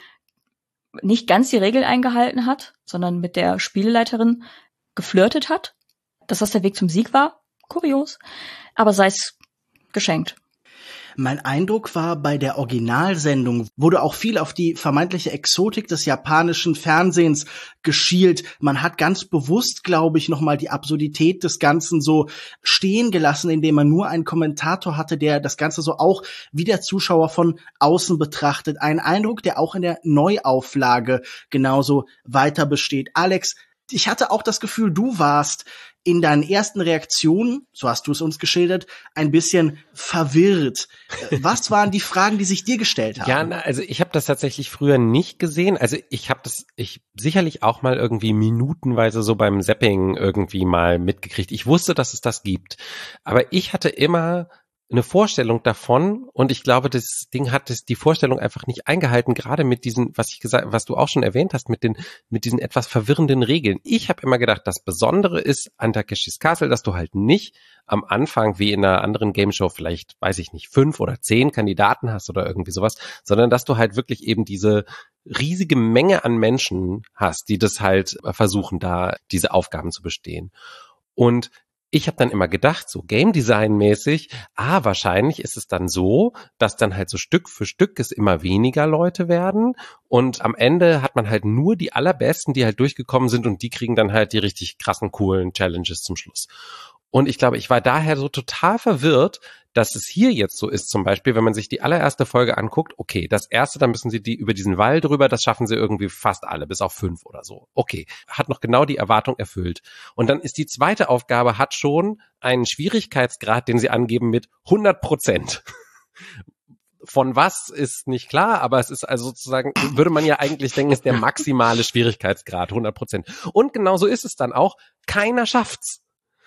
nicht ganz die Regeln eingehalten hat, sondern mit der Spieleleiterin geflirtet hat. Dass das der Weg zum Sieg war, kurios. Aber sei es geschenkt. Mein Eindruck war, bei der Originalsendung wurde auch viel auf die vermeintliche Exotik des japanischen Fernsehens geschielt. Man hat ganz bewusst, glaube ich, nochmal die Absurdität des Ganzen so stehen gelassen, indem man nur einen Kommentator hatte, der das Ganze so auch wie der Zuschauer von außen betrachtet. Ein Eindruck, der auch in der Neuauflage genauso weiter besteht. Alex, Ich hatte auch das Gefühl, du warst in deinen ersten Reaktionen, so hast du es uns geschildert, ein bisschen verwirrt. Was waren die Fragen, die sich dir gestellt haben? Ja, na, also ich habe das tatsächlich früher nicht gesehen. Also ich habe das, ich sicherlich auch mal irgendwie minutenweise so beim Zapping irgendwie mal mitgekriegt. Ich wusste, dass es das gibt, aber ich hatte immer eine Vorstellung davon, und ich glaube, das Ding hat das, die Vorstellung einfach nicht eingehalten, gerade mit diesen, was ich gesagt, was du auch schon erwähnt hast, mit den, mit diesen etwas verwirrenden Regeln. Ich habe immer gedacht, das Besondere ist an Takeshis Castle, dass du halt nicht am Anfang wie in einer anderen Game Show vielleicht, weiß ich nicht, fünf oder zehn Kandidaten hast oder irgendwie sowas, sondern dass du halt wirklich eben diese riesige Menge an Menschen hast, die das halt versuchen, da diese Aufgaben zu bestehen. Und ich habe dann immer gedacht, so Game Design mäßig, ah, wahrscheinlich ist es dann so, dass dann halt so Stück für Stück es immer weniger Leute werden und am Ende hat man halt nur die allerbesten, die halt durchgekommen sind und die kriegen dann halt die richtig krassen, coolen Challenges zum Schluss. Und ich glaube, ich war daher so total verwirrt, dass es hier jetzt so ist, zum Beispiel, wenn man sich die allererste Folge anguckt, okay, das erste, dann müssen sie die über diesen Wall drüber, das schaffen sie irgendwie fast alle, bis auf fünf oder so. Okay, hat noch genau die Erwartung erfüllt. Und dann ist die zweite Aufgabe, hat schon einen Schwierigkeitsgrad, den sie angeben mit hundert Prozent. Von was ist nicht klar, aber es ist also sozusagen, würde man ja eigentlich denken, ist der maximale Schwierigkeitsgrad, hundert Prozent. Und genauso ist es dann auch, keiner schafft's.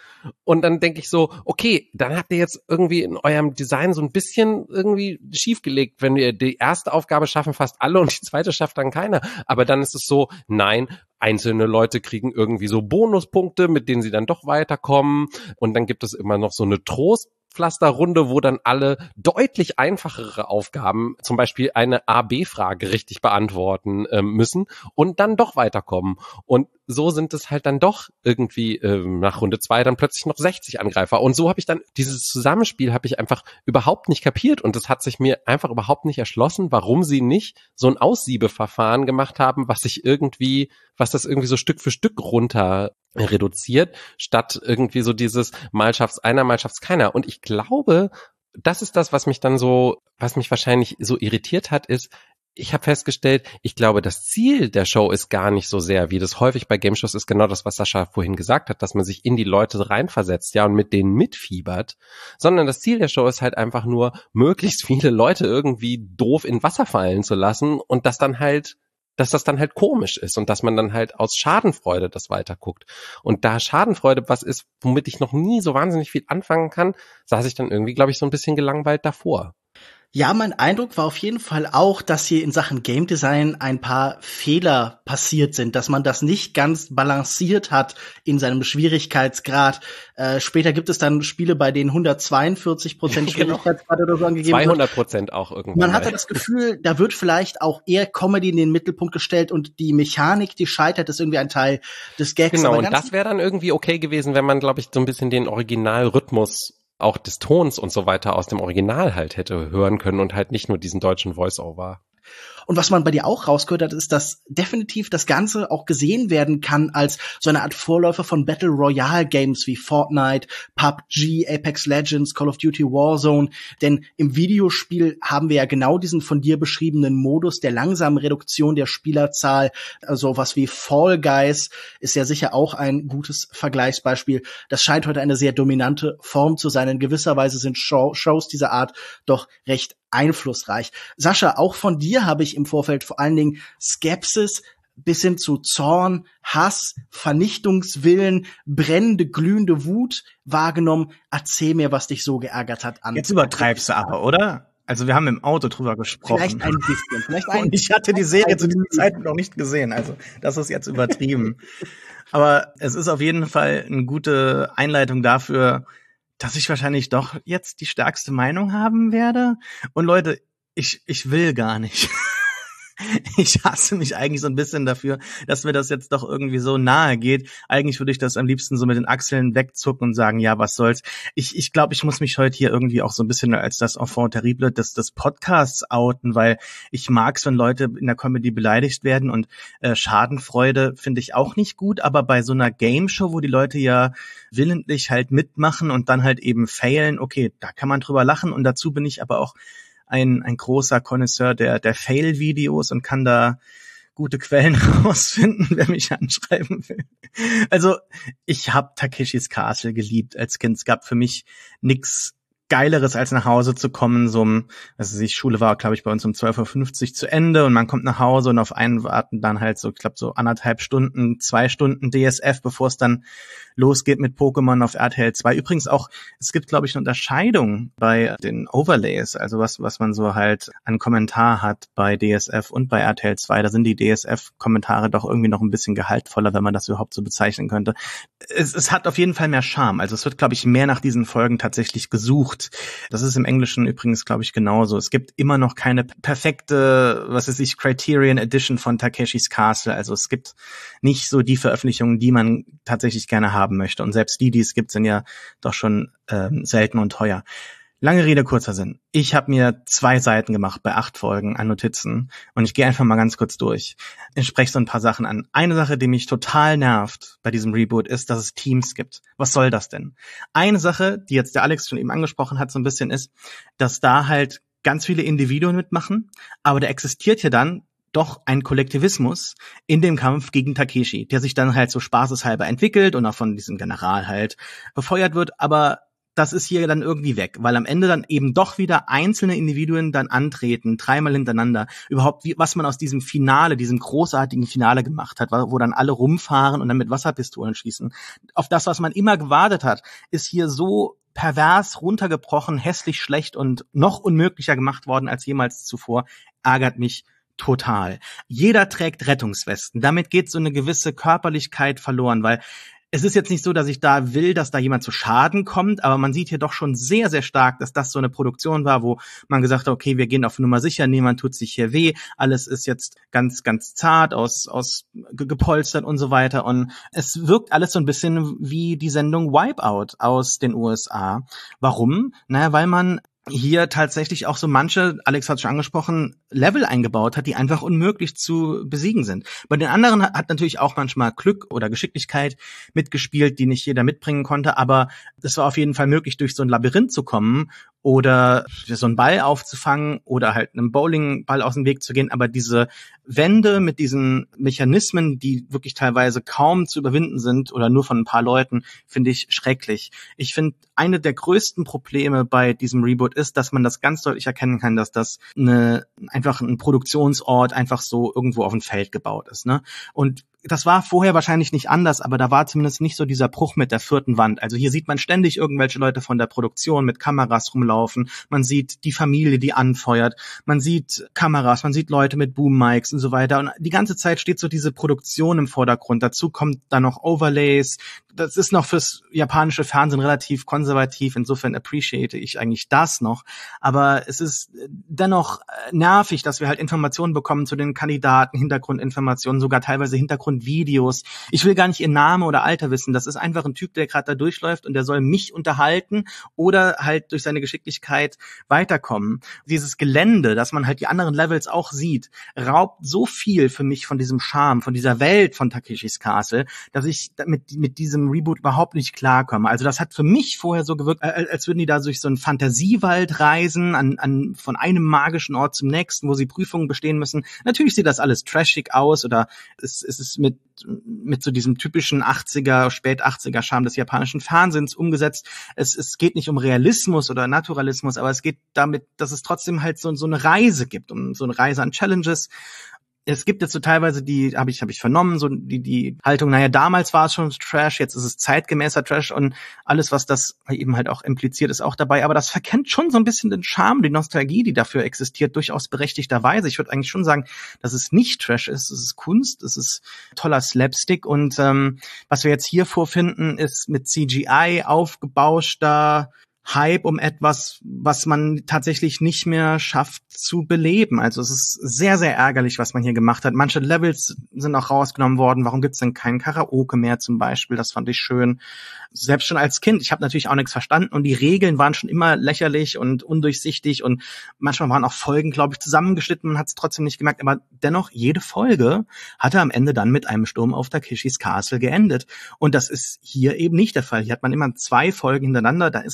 Und dann denke ich so, okay, dann habt ihr jetzt irgendwie in eurem Design so ein bisschen irgendwie schiefgelegt, wenn wir die erste Aufgabe schaffen fast alle und die zweite schafft dann keiner. Aber dann ist es so, nein, einzelne Leute kriegen irgendwie so Bonuspunkte, mit denen sie dann doch weiterkommen. Und dann gibt es immer noch so eine Trostpflasterrunde, wo dann alle deutlich einfachere Aufgaben, zum Beispiel eine A B Frage richtig beantworten äh, müssen und dann doch weiterkommen. Und so sind es halt dann doch irgendwie äh, nach Runde zwei dann plötzlich noch sechzig Angreifer. Und so habe ich dann, dieses Zusammenspiel habe ich einfach überhaupt nicht kapiert und es hat sich mir einfach überhaupt nicht erschlossen, warum sie nicht so ein Aussiebeverfahren gemacht haben, was sich irgendwie, was das irgendwie so Stück für Stück runter reduziert, statt irgendwie so dieses mal schafft's einer, mal schafft's keiner. Und ich glaube, das ist das, was mich dann so, was mich wahrscheinlich so irritiert hat, ist, ich habe festgestellt, ich glaube, das Ziel der Show ist gar nicht so sehr, wie das häufig bei Game Shows ist, genau das, was Sascha vorhin gesagt hat, dass man sich in die Leute reinversetzt, ja, und mit denen mitfiebert, sondern das Ziel der Show ist halt einfach nur, möglichst viele Leute irgendwie doof in Wasser fallen zu lassen und das dann halt, dass das dann halt komisch ist und dass man dann halt aus Schadenfreude das weiterguckt. Und da Schadenfreude was ist, womit ich noch nie so wahnsinnig viel anfangen kann, saß ich dann irgendwie, glaube ich, so ein bisschen gelangweilt davor. Ja, mein Eindruck war auf jeden Fall auch, dass hier in Sachen Game Design ein paar Fehler passiert sind, dass man das nicht ganz balanciert hat in seinem Schwierigkeitsgrad. Äh, später gibt es dann Spiele, bei denen hundertzweiundvierzig Prozent Schwierigkeitsgrad oder so angegeben wird. zweihundert Prozent auch irgendwann. Man hatte das Gefühl, da wird vielleicht auch eher Comedy in den Mittelpunkt gestellt und die Mechanik, die scheitert, ist irgendwie ein Teil des Gags. Genau, und das wäre dann irgendwie okay gewesen, wenn man, glaube ich, so ein bisschen den Originalrhythmus auch des Tons und so weiter aus dem Original halt hätte hören können und halt nicht nur diesen deutschen Voice-Over. Und was man bei dir auch rausgehört hat, ist, dass definitiv das Ganze auch gesehen werden kann als so eine Art Vorläufer von Battle Royale Games wie Fortnite, P U B G, Apex Legends, Call of Duty Warzone. Denn im Videospiel haben wir ja genau diesen von dir beschriebenen Modus der langsamen Reduktion der Spielerzahl. Also was wie Fall Guys ist ja sicher auch ein gutes Vergleichsbeispiel. Das scheint heute eine sehr dominante Form zu sein. In gewisser Weise sind Show- Shows dieser Art doch recht einflussreich. Sascha, auch von dir habe ich im Vorfeld vor allen Dingen Skepsis bis hin zu Zorn, Hass, Vernichtungswillen, brennende, glühende Wut wahrgenommen. Erzähl mir, was dich so geärgert hat. An Jetzt übertreibst du aber, oder? Also wir haben im Auto drüber gesprochen. Vielleicht ein bisschen. Vielleicht ein Und ich hatte die Serie zu diesem Zeitpunkt noch nicht gesehen. Also das ist jetzt übertrieben. Aber es ist auf jeden Fall eine gute Einleitung dafür, dass ich wahrscheinlich doch jetzt die stärkste Meinung haben werde. Und Leute, ich ich will gar nicht. Ich hasse mich eigentlich so ein bisschen dafür, dass mir das jetzt doch irgendwie so nahe geht. Eigentlich würde ich das am liebsten so mit den Achseln wegzucken und sagen, ja, was soll's. Ich ich glaube, ich muss mich heute hier irgendwie auch so ein bisschen als das Enfant terrible des, des Podcasts outen, weil ich mag's, wenn Leute in der Comedy beleidigt werden und äh, Schadenfreude finde ich auch nicht gut, aber bei so einer Game-Show, wo die Leute ja willentlich halt mitmachen und dann halt eben failen, okay, da kann man drüber lachen und dazu bin ich aber auch ein ein großer Connoisseur der der Fail-Videos und kann da gute Quellen rausfinden, wer mich anschreiben will. Also, ich habe Takeshis Castle geliebt als Kind. Es gab für mich nix Geileres, als nach Hause zu kommen, so um, also die Schule war, glaube ich, bei uns um zwölf Uhr fünfzig zu Ende und man kommt nach Hause und auf einen warten dann halt so, ich glaube, so anderthalb Stunden, zwei Stunden D S F, bevor es dann losgeht mit Pokémon auf R T L zwei. Übrigens auch, es gibt, glaube ich, eine Unterscheidung bei den Overlays, also was was man so halt an Kommentar hat bei D S F und bei R T L zwei. Da sind die D S F-Kommentare doch irgendwie noch ein bisschen gehaltvoller, wenn man das überhaupt so bezeichnen könnte. Es, es hat auf jeden Fall mehr Charme. Also es wird, glaube ich, mehr nach diesen Folgen tatsächlich gesucht. Das ist im Englischen übrigens, glaube ich, genauso. Es gibt immer noch keine perfekte, was weiß ich, Criterion Edition von Takeshis Castle. Also es gibt nicht so die Veröffentlichungen, die man tatsächlich gerne haben möchte. Und selbst die, die es gibt, sind ja doch schon ähm, selten und teuer. Lange Rede, kurzer Sinn. Ich habe mir zwei Seiten gemacht bei acht Folgen an Notizen und ich gehe einfach mal ganz kurz durch. Ich spreche so ein paar Sachen an. Eine Sache, die mich total nervt bei diesem Reboot, ist, dass es Teams gibt. Was soll das denn? Eine Sache, die jetzt der Alex schon eben angesprochen hat, so ein bisschen ist, dass da halt ganz viele Individuen mitmachen, aber da existiert ja dann doch ein Kollektivismus in dem Kampf gegen Takeshi, der sich dann halt so spaßeshalber entwickelt und auch von diesem General halt befeuert wird, aber das ist hier dann irgendwie weg, weil am Ende dann eben doch wieder einzelne Individuen dann antreten, dreimal hintereinander. Überhaupt, wie, was man aus diesem Finale, diesem großartigen Finale gemacht hat, wo dann alle rumfahren und dann mit Wasserpistolen schießen. Auf das, was man immer gewartet hat, ist hier so pervers runtergebrochen, hässlich, schlecht und noch unmöglicher gemacht worden als jemals zuvor. Ärgert mich total. Jeder trägt Rettungswesten. Damit geht so eine gewisse Körperlichkeit verloren, weil es ist jetzt nicht so, dass ich da will, dass da jemand zu Schaden kommt, aber man sieht hier doch schon sehr, sehr stark, dass das so eine Produktion war, wo man gesagt hat, okay, wir gehen auf Nummer sicher, niemand tut sich hier weh, alles ist jetzt ganz, ganz zart, aus, aus gepolstert und so weiter und es wirkt alles so ein bisschen wie die Sendung Wipeout aus den U S A. Warum? Naja, weil man hier tatsächlich auch so manche, Alex hat schon angesprochen, Level eingebaut hat, die einfach unmöglich zu besiegen sind. Bei den anderen hat natürlich auch manchmal Glück oder Geschicklichkeit mitgespielt, die nicht jeder mitbringen konnte, aber es war auf jeden Fall möglich, durch so ein Labyrinth zu kommen oder so einen Ball aufzufangen oder halt einem Bowlingball aus dem Weg zu gehen, aber diese Wände mit diesen Mechanismen, die wirklich teilweise kaum zu überwinden sind oder nur von ein paar Leuten, finde ich schrecklich. Ich finde, eine der größten Probleme bei diesem Reboot ist, dass man das ganz deutlich erkennen kann, dass das eine einfach ein Produktionsort einfach so irgendwo auf dem Feld gebaut ist, ne? Und das war vorher wahrscheinlich nicht anders, aber da war zumindest nicht so dieser Bruch mit der vierten Wand. Also hier sieht man ständig irgendwelche Leute von der Produktion mit Kameras rumlaufen. Man sieht die Familie, die anfeuert. Man sieht Kameras, man sieht Leute mit Boom-Mics und so weiter. Und die ganze Zeit steht so diese Produktion im Vordergrund. Dazu kommt dann noch Overlays. Das ist noch fürs japanische Fernsehen relativ konservativ. Insofern appreciate ich eigentlich das noch. Aber es ist dennoch nervig, dass wir halt Informationen bekommen zu den Kandidaten, Hintergrundinformationen, sogar teilweise Hintergrund Videos. Ich will gar nicht ihren Namen oder Alter wissen. Das ist einfach ein Typ, der gerade da durchläuft und der soll mich unterhalten oder halt durch seine Geschicklichkeit weiterkommen. Dieses Gelände, dass man halt die anderen Levels auch sieht, raubt so viel für mich von diesem Charme, von dieser Welt von Takeshis Castle, dass ich mit, mit diesem Reboot überhaupt nicht klarkomme. Also das hat für mich vorher so gewirkt, als würden die da durch so einen Fantasiewald reisen, an, an, von einem magischen Ort zum nächsten, wo sie Prüfungen bestehen müssen. Natürlich sieht das alles trashig aus oder es, es ist mit mit so diesem typischen achtziger, spät achtziger Charme des japanischen Fernsehens umgesetzt. Es, es geht nicht um Realismus oder Naturalismus, aber es geht damit, dass es trotzdem halt so, so eine Reise gibt, um so eine Reise an Challenges. Es gibt jetzt so teilweise die, habe ich, habe ich vernommen, so die, die Haltung, naja, damals war es schon Trash, jetzt ist es zeitgemäßer Trash und alles, was das eben halt auch impliziert, ist auch dabei. Aber das verkennt schon so ein bisschen den Charme, die Nostalgie, die dafür existiert, durchaus berechtigterweise. Ich würde eigentlich schon sagen, dass es nicht Trash ist, es ist Kunst, es ist toller Slapstick und ähm, was wir jetzt hier vorfinden, ist mit C G I aufgebauschter Hype um etwas, was man tatsächlich nicht mehr schafft zu beleben. Also es ist sehr, sehr ärgerlich, was man hier gemacht hat. Manche Levels sind auch rausgenommen worden. Warum gibt's denn kein Karaoke mehr zum Beispiel? Das fand ich schön. Selbst schon als Kind. Ich habe natürlich auch nichts verstanden und die Regeln waren schon immer lächerlich und undurchsichtig und manchmal waren auch Folgen, glaube ich, zusammengeschnitten. Man hat es trotzdem nicht gemerkt. Aber dennoch, jede Folge hatte am Ende dann mit einem Sturm auf Takeshis Castle geendet. Und das ist hier eben nicht der Fall. Hier hat man immer zwei Folgen hintereinander. Da ist es so halb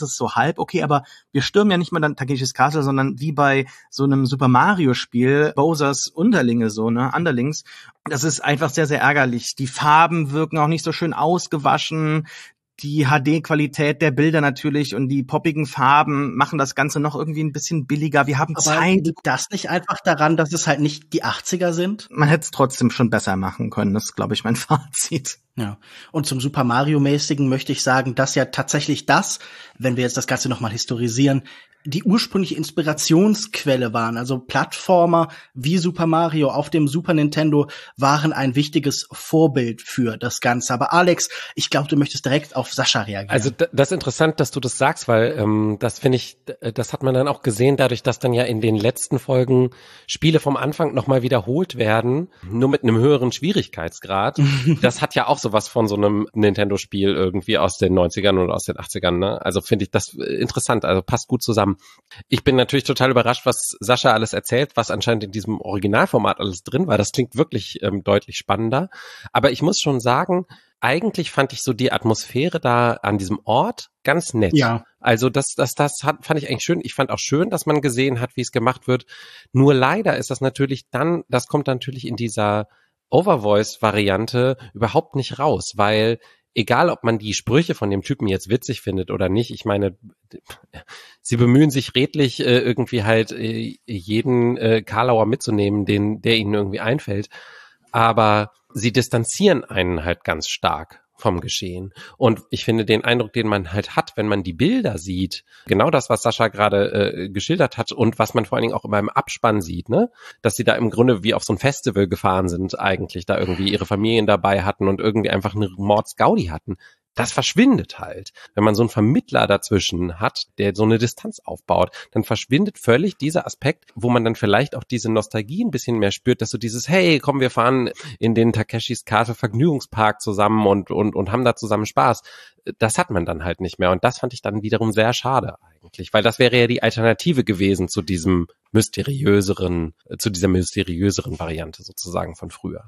halb okay, aber wir stürmen ja nicht mal dann Takeshis Castle, sondern wie bei so einem Super Mario Spiel, Bowsers Unterlinge so, ne, Underlings. Das ist einfach sehr, sehr ärgerlich. Die Farben wirken auch nicht so schön ausgewaschen. Die H D-Qualität der Bilder natürlich und die poppigen Farben machen das Ganze noch irgendwie ein bisschen billiger. Wir haben Aber Zeit. liegt das nicht einfach daran, dass es halt nicht die achtziger sind? Man hätte es trotzdem schon besser machen können. Das ist, glaube ich, mein Fazit. Ja. Und zum Super Mario-mäßigen möchte ich sagen, dass ja tatsächlich das, wenn wir jetzt das Ganze nochmal historisieren, die ursprüngliche Inspirationsquelle waren. Also Plattformer wie Super Mario auf dem Super Nintendo waren ein wichtiges Vorbild für das Ganze. Aber Alex, ich glaube, du möchtest direkt auf Sascha reagieren. Also das ist interessant, dass du das sagst, weil ähm, das finde ich, das hat man dann auch gesehen, dadurch, dass dann ja in den letzten Folgen Spiele vom Anfang nochmal wiederholt werden, nur mit einem höheren Schwierigkeitsgrad. Das hat ja auch sowas von so einem Nintendo-Spiel irgendwie aus den neunzigern oder aus den achtzigern. Ne? Also finde ich das interessant, also passt gut zusammen. Ich bin natürlich total überrascht, was Sascha alles erzählt, was anscheinend in diesem Originalformat alles drin war. Das klingt wirklich ähm, deutlich spannender. Aber ich muss schon sagen, eigentlich fand ich so die Atmosphäre da an diesem Ort ganz nett. Ja. Also das, das, das hat, fand ich eigentlich schön. Ich fand auch schön, dass man gesehen hat, wie es gemacht wird. Nur leider ist das natürlich dann, das kommt natürlich in dieser Overvoice-Variante überhaupt nicht raus, weil egal, ob man die Sprüche von dem Typen jetzt witzig findet oder nicht, ich meine, sie bemühen sich redlich, äh, irgendwie halt äh, jeden äh, Karlauer mitzunehmen, den, der ihnen irgendwie einfällt, aber sie distanzieren einen halt ganz stark vom Geschehen. Und ich finde den Eindruck, den man halt hat, wenn man die Bilder sieht, genau das, was Sascha gerade äh, geschildert hat und was man vor allen Dingen auch immer im Abspann sieht, ne, dass sie da im Grunde wie auf so ein Festival gefahren sind eigentlich, da irgendwie ihre Familien dabei hatten und irgendwie einfach eine Mordsgaudi hatten. Das verschwindet halt. Wenn man so einen Vermittler dazwischen hat, der so eine Distanz aufbaut, dann verschwindet völlig dieser Aspekt, wo man dann vielleicht auch diese Nostalgie ein bisschen mehr spürt, dass so dieses, hey, komm, wir fahren in den Takeshis Castle Vergnügungspark zusammen und, und, und haben da zusammen Spaß. Das hat man dann halt nicht mehr. Und das fand ich dann wiederum sehr schade eigentlich, weil das wäre ja die Alternative gewesen zu diesem mysteriöseren, zu dieser mysteriöseren Variante sozusagen von früher.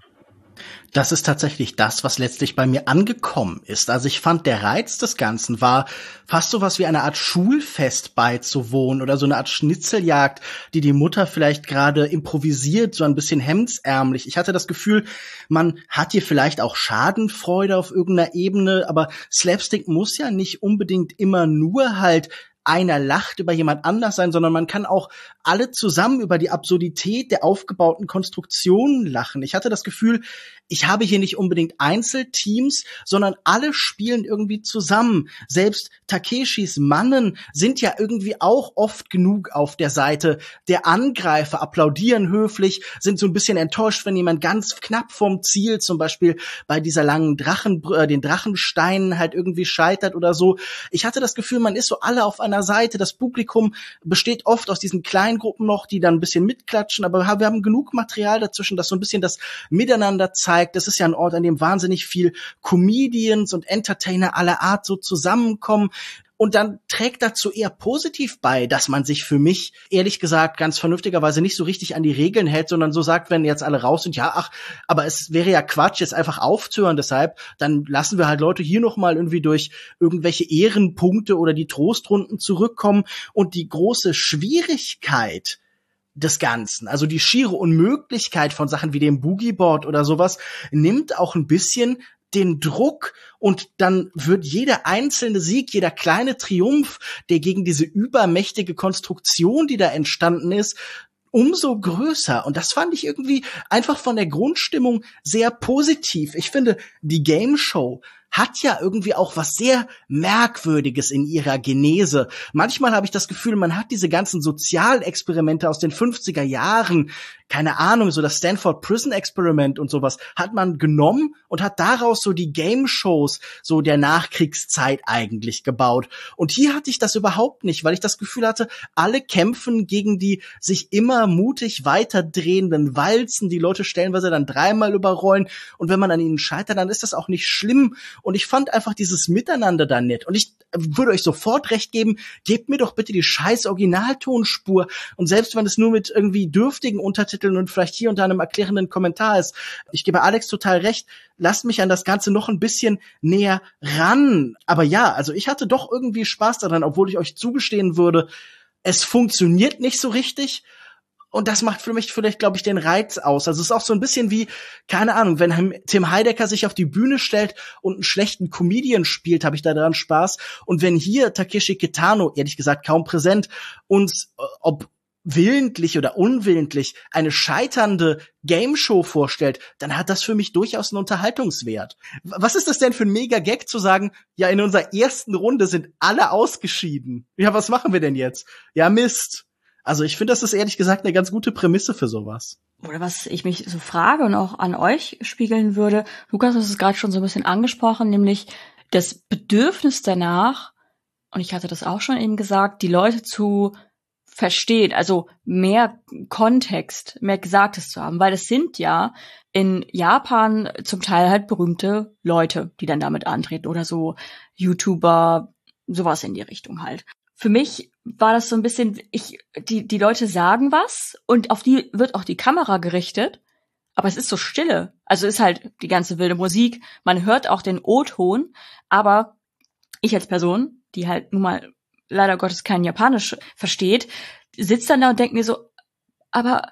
Das ist tatsächlich das, was letztlich bei mir angekommen ist. Also ich fand, der Reiz des Ganzen war fast so was wie eine Art Schulfest beizuwohnen oder so eine Art Schnitzeljagd, die die Mutter vielleicht gerade improvisiert, so ein bisschen hemdsärmlich. Ich hatte das Gefühl, man hat hier vielleicht auch Schadenfreude auf irgendeiner Ebene, aber Slapstick muss ja nicht unbedingt immer nur halt einer lacht über jemand anders sein, sondern man kann auch alle zusammen über die Absurdität der aufgebauten Konstruktionen lachen. Ich hatte das Gefühl, ich habe hier nicht unbedingt Einzelteams, sondern alle spielen irgendwie zusammen. Selbst Takeshis Mannen sind ja irgendwie auch oft genug auf der Seite der Angreifer, applaudieren höflich, sind so ein bisschen enttäuscht, wenn jemand ganz knapp vom Ziel, zum Beispiel bei dieser langen Drachen, äh, den Drachensteinen halt irgendwie scheitert oder so. Ich hatte das Gefühl, man ist so alle auf einer Seite. Das Publikum besteht oft aus diesen kleinen Gruppen noch, die dann ein bisschen mitklatschen, aber wir haben genug Material dazwischen, das so ein bisschen das Miteinander zeigt. Das ist ja ein Ort, an dem wahnsinnig viel Comedians und Entertainer aller Art so zusammenkommen. Und dann trägt dazu eher positiv bei, dass man sich für mich, ehrlich gesagt, ganz vernünftigerweise nicht so richtig an die Regeln hält, sondern so sagt, wenn jetzt alle raus sind, ja, ach, aber es wäre ja Quatsch, jetzt einfach aufzuhören. Deshalb, dann lassen wir halt Leute hier nochmal irgendwie durch irgendwelche Ehrenpunkte oder die Trostrunden zurückkommen. Und die große Schwierigkeit des Ganzen, also die schiere Unmöglichkeit von Sachen wie dem Boogieboard oder sowas, nimmt auch ein bisschen den Druck, und dann wird jeder einzelne Sieg, jeder kleine Triumph, der gegen diese übermächtige Konstruktion, die da entstanden ist, umso größer. Und das fand ich irgendwie einfach von der Grundstimmung sehr positiv. Ich finde, die Game Show hat ja irgendwie auch was sehr Merkwürdiges in ihrer Genese. Manchmal habe ich das Gefühl, man hat diese ganzen Sozialexperimente aus den fünfziger Jahren, keine Ahnung, so das Stanford Prison Experiment und sowas, hat man genommen und hat daraus so die Game-Shows so der Nachkriegszeit eigentlich gebaut. Und hier hatte ich das überhaupt nicht, weil ich das Gefühl hatte, alle kämpfen gegen die sich immer mutig weiterdrehenden Walzen, die Leute stellenweise dann dreimal überrollen, und wenn man an ihnen scheitert, dann ist das auch nicht schlimm. Und ich fand einfach dieses Miteinander da nett. Und ich würde euch sofort recht geben, gebt mir doch bitte die scheiß Originaltonspur. Und selbst wenn es nur mit irgendwie dürftigen Untertiteln Untertiteln und vielleicht hier unter einem erklärenden Kommentar ist. Ich gebe Alex total recht, lasst mich an das Ganze noch ein bisschen näher ran. Aber ja, also ich hatte doch irgendwie Spaß daran, obwohl ich euch zugestehen würde, es funktioniert nicht so richtig. Und das macht für mich vielleicht, glaube ich, den Reiz aus. Also es ist auch so ein bisschen wie, keine Ahnung, wenn Tim Heidecker sich auf die Bühne stellt und einen schlechten Comedian spielt, habe ich da daran Spaß. Und wenn hier Takeshi Kitano, ehrlich gesagt kaum präsent, uns, ob willentlich oder unwillentlich, eine scheiternde Gameshow vorstellt, dann hat das für mich durchaus einen Unterhaltungswert. Was ist das denn für ein Mega-Gag zu sagen, ja, in unserer ersten Runde sind alle ausgeschieden. Ja, was machen wir denn jetzt? Ja, Mist. Also ich finde, das ist ehrlich gesagt eine ganz gute Prämisse für sowas. Oder was ich mich so frage und auch an euch spiegeln würde, Lukas hat es gerade schon so ein bisschen angesprochen, nämlich das Bedürfnis danach, und ich hatte das auch schon eben gesagt, die Leute zu verstehen, also mehr Kontext, mehr Gesagtes zu haben, weil es sind ja in Japan zum Teil halt berühmte Leute, die dann damit antreten oder so YouTuber, sowas in die Richtung halt. Für mich war das so ein bisschen, ich, die, die Leute sagen was und auf die wird auch die Kamera gerichtet, aber es ist so stille. Also ist halt die ganze wilde Musik, man hört auch den O-Ton, aber ich als Person, die halt nun mal leider Gottes kein Japanisch versteht, sitzt dann da und denkt mir so, aber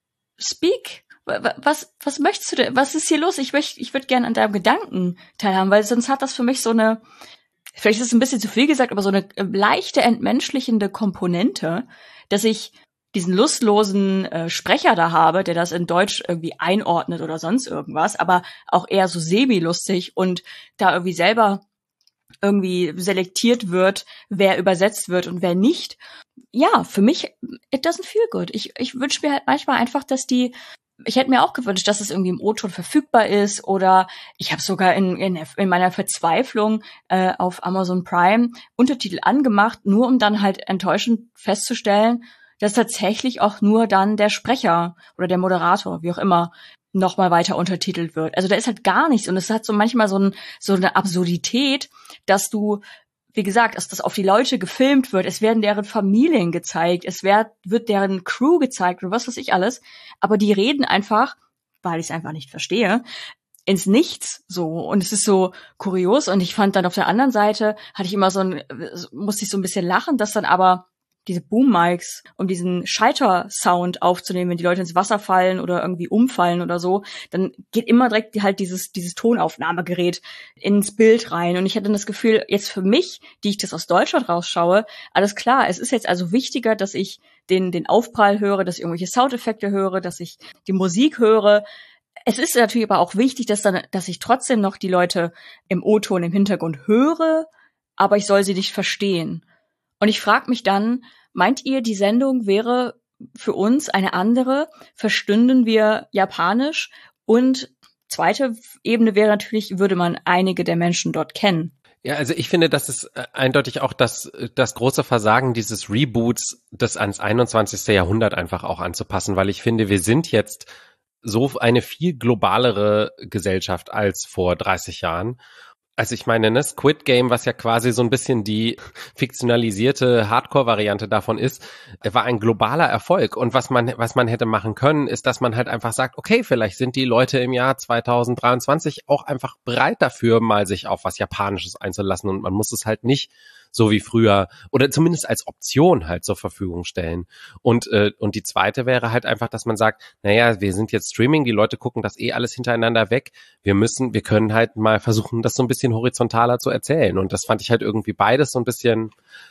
speak, was, was möchtest du denn, was ist hier los? Ich möchte, ich würde gerne an deinem Gedanken teilhaben, weil sonst hat das für mich so eine, vielleicht ist es ein bisschen zu viel gesagt, aber so eine leichte entmenschlichende Komponente, dass ich diesen lustlosen äh, Sprecher da habe, der das in Deutsch irgendwie einordnet oder sonst irgendwas, aber auch eher so semi-lustig und da irgendwie selber irgendwie selektiert wird, wer übersetzt wird und wer nicht. Ja, für mich, it doesn't feel good. Ich, ich wünsche mir halt manchmal einfach, dass die, ich hätte mir auch gewünscht, dass es irgendwie im O-Ton verfügbar ist oder ich habe sogar in, in, in meiner Verzweiflung äh, auf Amazon Prime Untertitel angemacht, nur um dann halt enttäuschend festzustellen, dass tatsächlich auch nur dann der Sprecher oder der Moderator, wie auch immer, nochmal weiter untertitelt wird. Also da ist halt gar nichts und es hat so manchmal so, ein, so eine Absurdität, dass du, wie gesagt, dass das auf die Leute gefilmt wird, es werden deren Familien gezeigt, es wird, wird deren Crew gezeigt und was weiß ich alles, aber die reden einfach, weil ich es einfach nicht verstehe, ins Nichts so und es ist so kurios und ich fand dann auf der anderen Seite, hatte ich immer so ein, musste ich so ein bisschen lachen, dass dann aber diese Boom-Mics, um diesen Scheiter-Sound aufzunehmen, wenn die Leute ins Wasser fallen oder irgendwie umfallen oder so, dann geht immer direkt halt dieses dieses Tonaufnahmegerät ins Bild rein. Und ich hatte das Gefühl, jetzt für mich, die ich das aus Deutschland rausschaue, alles klar, es ist jetzt also wichtiger, dass ich den den Aufprall höre, dass ich irgendwelche Soundeffekte höre, dass ich die Musik höre. Es ist natürlich aber auch wichtig, dass dann, dass ich trotzdem noch die Leute im O-Ton im Hintergrund höre, aber ich soll sie nicht verstehen. Und ich frage mich dann, meint ihr, die Sendung wäre für uns eine andere? Verstünden wir Japanisch? Und zweite Ebene wäre natürlich, würde man einige der Menschen dort kennen? Ja, also ich finde, das ist eindeutig auch das, das große Versagen dieses Reboots, das ans einundzwanzigste Jahrhundert einfach auch anzupassen, weil ich finde, wir sind jetzt so eine viel globalere Gesellschaft als vor dreißig Jahren. Also ich meine, ne, Squid Game, was ja quasi so ein bisschen die fiktionalisierte Hardcore-Variante davon ist, war ein globaler Erfolg. Und was man was man hätte machen können, ist, dass man halt einfach sagt, okay, vielleicht sind die Leute im Jahr zweitausenddreiundzwanzig auch einfach bereit dafür, mal sich auf was Japanisches einzulassen. Und man muss es halt nicht so wie früher oder zumindest als Option halt zur Verfügung stellen. Und äh, und die zweite wäre halt einfach, dass man sagt, naja, wir sind jetzt Streaming, die Leute gucken das eh alles hintereinander weg. Wir müssen, wir können halt mal versuchen, das so ein bisschen horizontaler zu erzählen. Und das fand ich halt irgendwie beides so ein bisschen,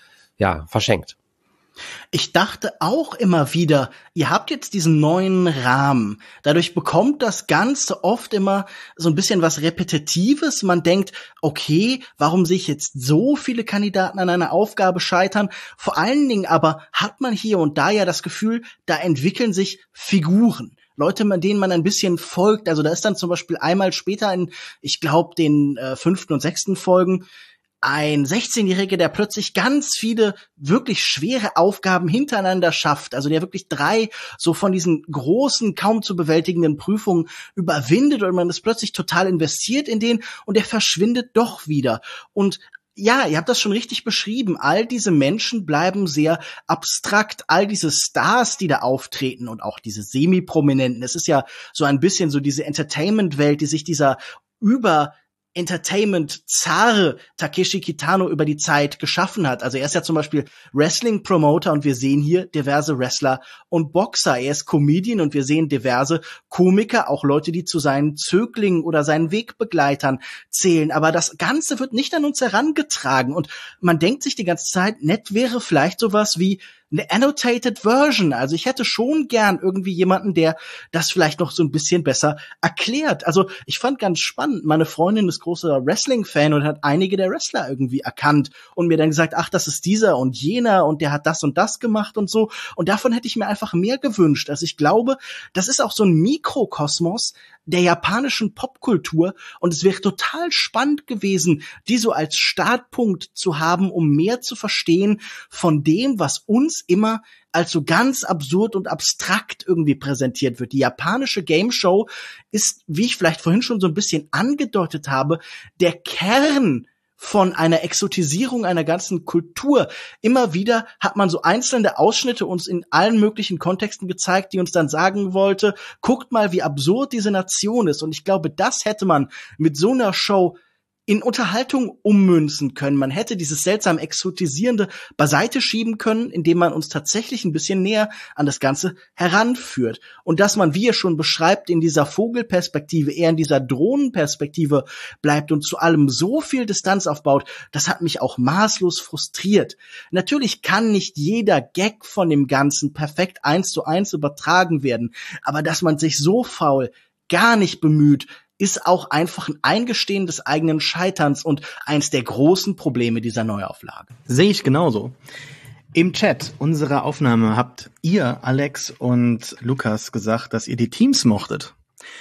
ja, verschenkt. Ich dachte auch immer wieder, ihr habt jetzt diesen neuen Rahmen. Dadurch bekommt das Ganze oft immer so ein bisschen was Repetitives. Man denkt, okay, warum sehe ich jetzt so viele Kandidaten an einer Aufgabe scheitern? Vor allen Dingen aber hat man hier und da ja das Gefühl, da entwickeln sich Figuren. Leute, denen man ein bisschen folgt. Also da ist dann zum Beispiel einmal später in, ich glaube, den äh, fünften und sechsten Folgen ein sechzehnjähriger, der plötzlich ganz viele wirklich schwere Aufgaben hintereinander schafft, also der wirklich drei so von diesen großen, kaum zu bewältigenden Prüfungen überwindet und man ist plötzlich total investiert in den und der verschwindet doch wieder. Und Ja, ihr habt das schon richtig beschrieben. All diese Menschen bleiben sehr abstrakt. All diese Stars, die da auftreten und auch diese Semi-Prominenten. Es ist ja so ein bisschen so diese Entertainment-Welt, die sich dieser über Entertainment-Zare Takeshi Kitano über die Zeit geschaffen hat. Also er ist ja zum Beispiel Wrestling-Promoter und wir sehen hier diverse Wrestler und Boxer. Er ist Comedian und wir sehen diverse Komiker, auch Leute, die zu seinen Zöglingen oder seinen Wegbegleitern zählen. Aber das Ganze wird nicht an uns herangetragen und man denkt sich die ganze Zeit, nett wäre vielleicht sowas wie eine annotated Version. Also ich hätte schon gern irgendwie jemanden, der das vielleicht noch so ein bisschen besser erklärt. Also ich fand ganz spannend, meine Freundin ist großer Wrestling-Fan und hat einige der Wrestler irgendwie erkannt und mir dann gesagt, ach, das ist dieser und jener und der hat das und das gemacht und so. Und davon hätte ich mir einfach mehr gewünscht. Also ich glaube, das ist auch so ein Mikrokosmos der japanischen Popkultur und es wäre total spannend gewesen, die so als Startpunkt zu haben, um mehr zu verstehen von dem, was uns immer als so ganz absurd und abstrakt irgendwie präsentiert wird. Die japanische Game Show ist, wie ich vielleicht vorhin schon so ein bisschen angedeutet habe, der Kern von einer Exotisierung einer ganzen Kultur. Immer wieder hat man so einzelne Ausschnitte uns in allen möglichen Kontexten gezeigt, die uns dann sagen wollte, guckt mal, wie absurd diese Nation ist. Und ich glaube, das hätte man mit so einer Show in Unterhaltung ummünzen können. Man hätte dieses seltsam Exotisierende beiseite schieben können, indem man uns tatsächlich ein bisschen näher an das Ganze heranführt. Und dass man, wie ihr schon beschreibt, in dieser Vogelperspektive, eher in dieser Drohnenperspektive bleibt und zu allem so viel Distanz aufbaut, das hat mich auch maßlos frustriert. Natürlich kann nicht jeder Gag von dem Ganzen perfekt eins zu eins übertragen werden, aber dass man sich so faul gar nicht bemüht, ist auch einfach ein Eingestehen des eigenen Scheiterns und eins der großen Probleme dieser Neuauflage. Sehe ich genauso. Im Chat unserer Aufnahme habt ihr, Alex und Lukas, gesagt, dass ihr die Teams mochtet.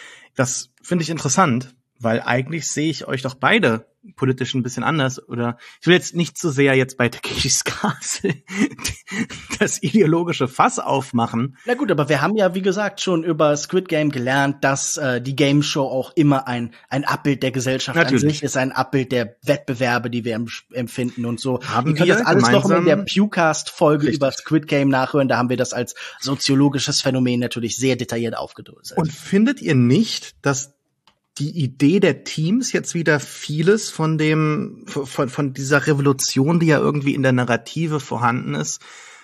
Das finde ich interessant, weil eigentlich sehe ich euch doch beide politisch ein bisschen anders. Oder ich will jetzt nicht so sehr jetzt bei Takeshis Castle das ideologische Fass aufmachen. Na gut, aber wir haben ja, wie gesagt, schon über Squid Game gelernt, dass äh, die Game Show auch immer ein ein Abbild der Gesellschaft Natürlich. an sich ist, ein Abbild der Wettbewerbe, die wir empfinden und so. Haben Ihr könnt wir das alles noch gemeinsam in der Pewcast-Folge Richtig. über Squid Game nachhören. Da haben wir das als soziologisches Phänomen natürlich sehr detailliert aufgedröselt. Und findet ihr nicht, dass die Idee der Teams jetzt wieder vieles von dem, von, von dieser Revolution, die ja irgendwie in der Narrative vorhanden ist,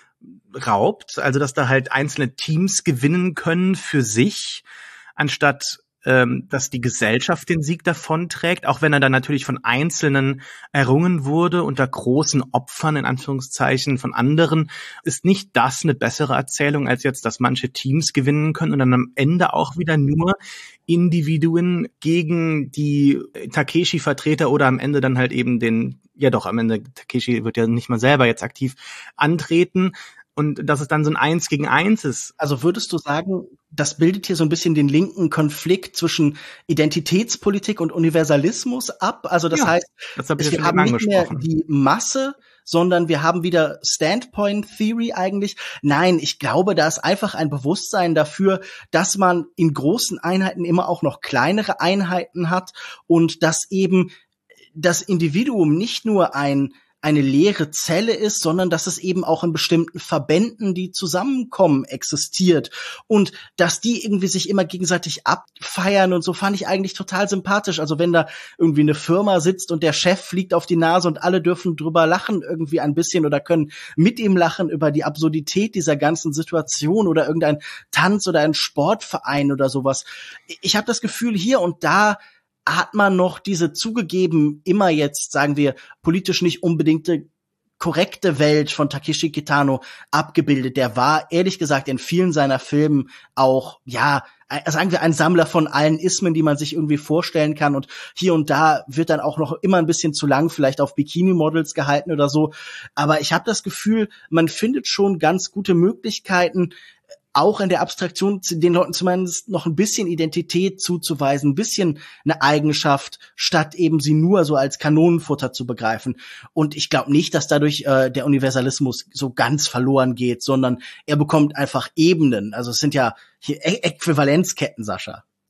raubt? Also, dass da halt einzelne Teams gewinnen können für sich, anstatt ähm, dass die Gesellschaft den Sieg davonträgt, auch wenn er dann natürlich von Einzelnen errungen wurde, unter großen Opfern, in Anführungszeichen, von anderen. Ist nicht das eine bessere Erzählung, als jetzt, dass manche Teams gewinnen können und dann am Ende auch wieder nur Individuen gegen die Takeshi-Vertreter oder am Ende dann halt eben den, ja doch, am Ende, Takeshi wird ja nicht mal selber jetzt aktiv antreten und dass es dann so ein Eins gegen Eins ist. Also würdest du sagen, das bildet hier so ein bisschen den linken Konflikt zwischen Identitätspolitik und Universalismus ab? Also das ja, heißt, das hab ich wir haben nicht mehr die Masse, sondern wir haben wieder Standpoint Theory eigentlich. Nein, ich glaube, da ist einfach ein Bewusstsein dafür, dass man in großen Einheiten immer auch noch kleinere Einheiten hat und dass eben das Individuum nicht nur ein eine leere Zelle ist, sondern dass es eben auch in bestimmten Verbänden, die zusammenkommen, existiert und dass die irgendwie sich immer gegenseitig abfeiern und so fand ich eigentlich total sympathisch. Also wenn da irgendwie eine Firma sitzt und der Chef fliegt auf die Nase und alle dürfen drüber lachen irgendwie ein bisschen oder können mit ihm lachen über die Absurdität dieser ganzen Situation oder irgendein Tanz oder ein Sportverein oder sowas. Ich habe das Gefühl, hier und da hat man noch diese zugegeben immer jetzt, sagen wir, politisch nicht unbedingte korrekte Welt von Takeshi Kitano abgebildet. Der war, ehrlich gesagt, in vielen seiner Filmen auch, ja, sagen wir, ein Sammler von allen Ismen, die man sich irgendwie vorstellen kann. Und hier und da wird dann auch noch immer ein bisschen zu lang vielleicht auf Bikini-Models gehalten oder so. Aber ich habe das Gefühl, man findet schon ganz gute Möglichkeiten, auch in der Abstraktion den Leuten zumindest noch ein bisschen Identität zuzuweisen, ein bisschen eine Eigenschaft, statt eben sie nur so als Kanonenfutter zu begreifen. Und ich glaube nicht, dass dadurch äh, der Universalismus so ganz verloren geht, sondern er bekommt einfach Ebenen. Also es sind ja hier Ä- Äquivalenzketten, Sascha.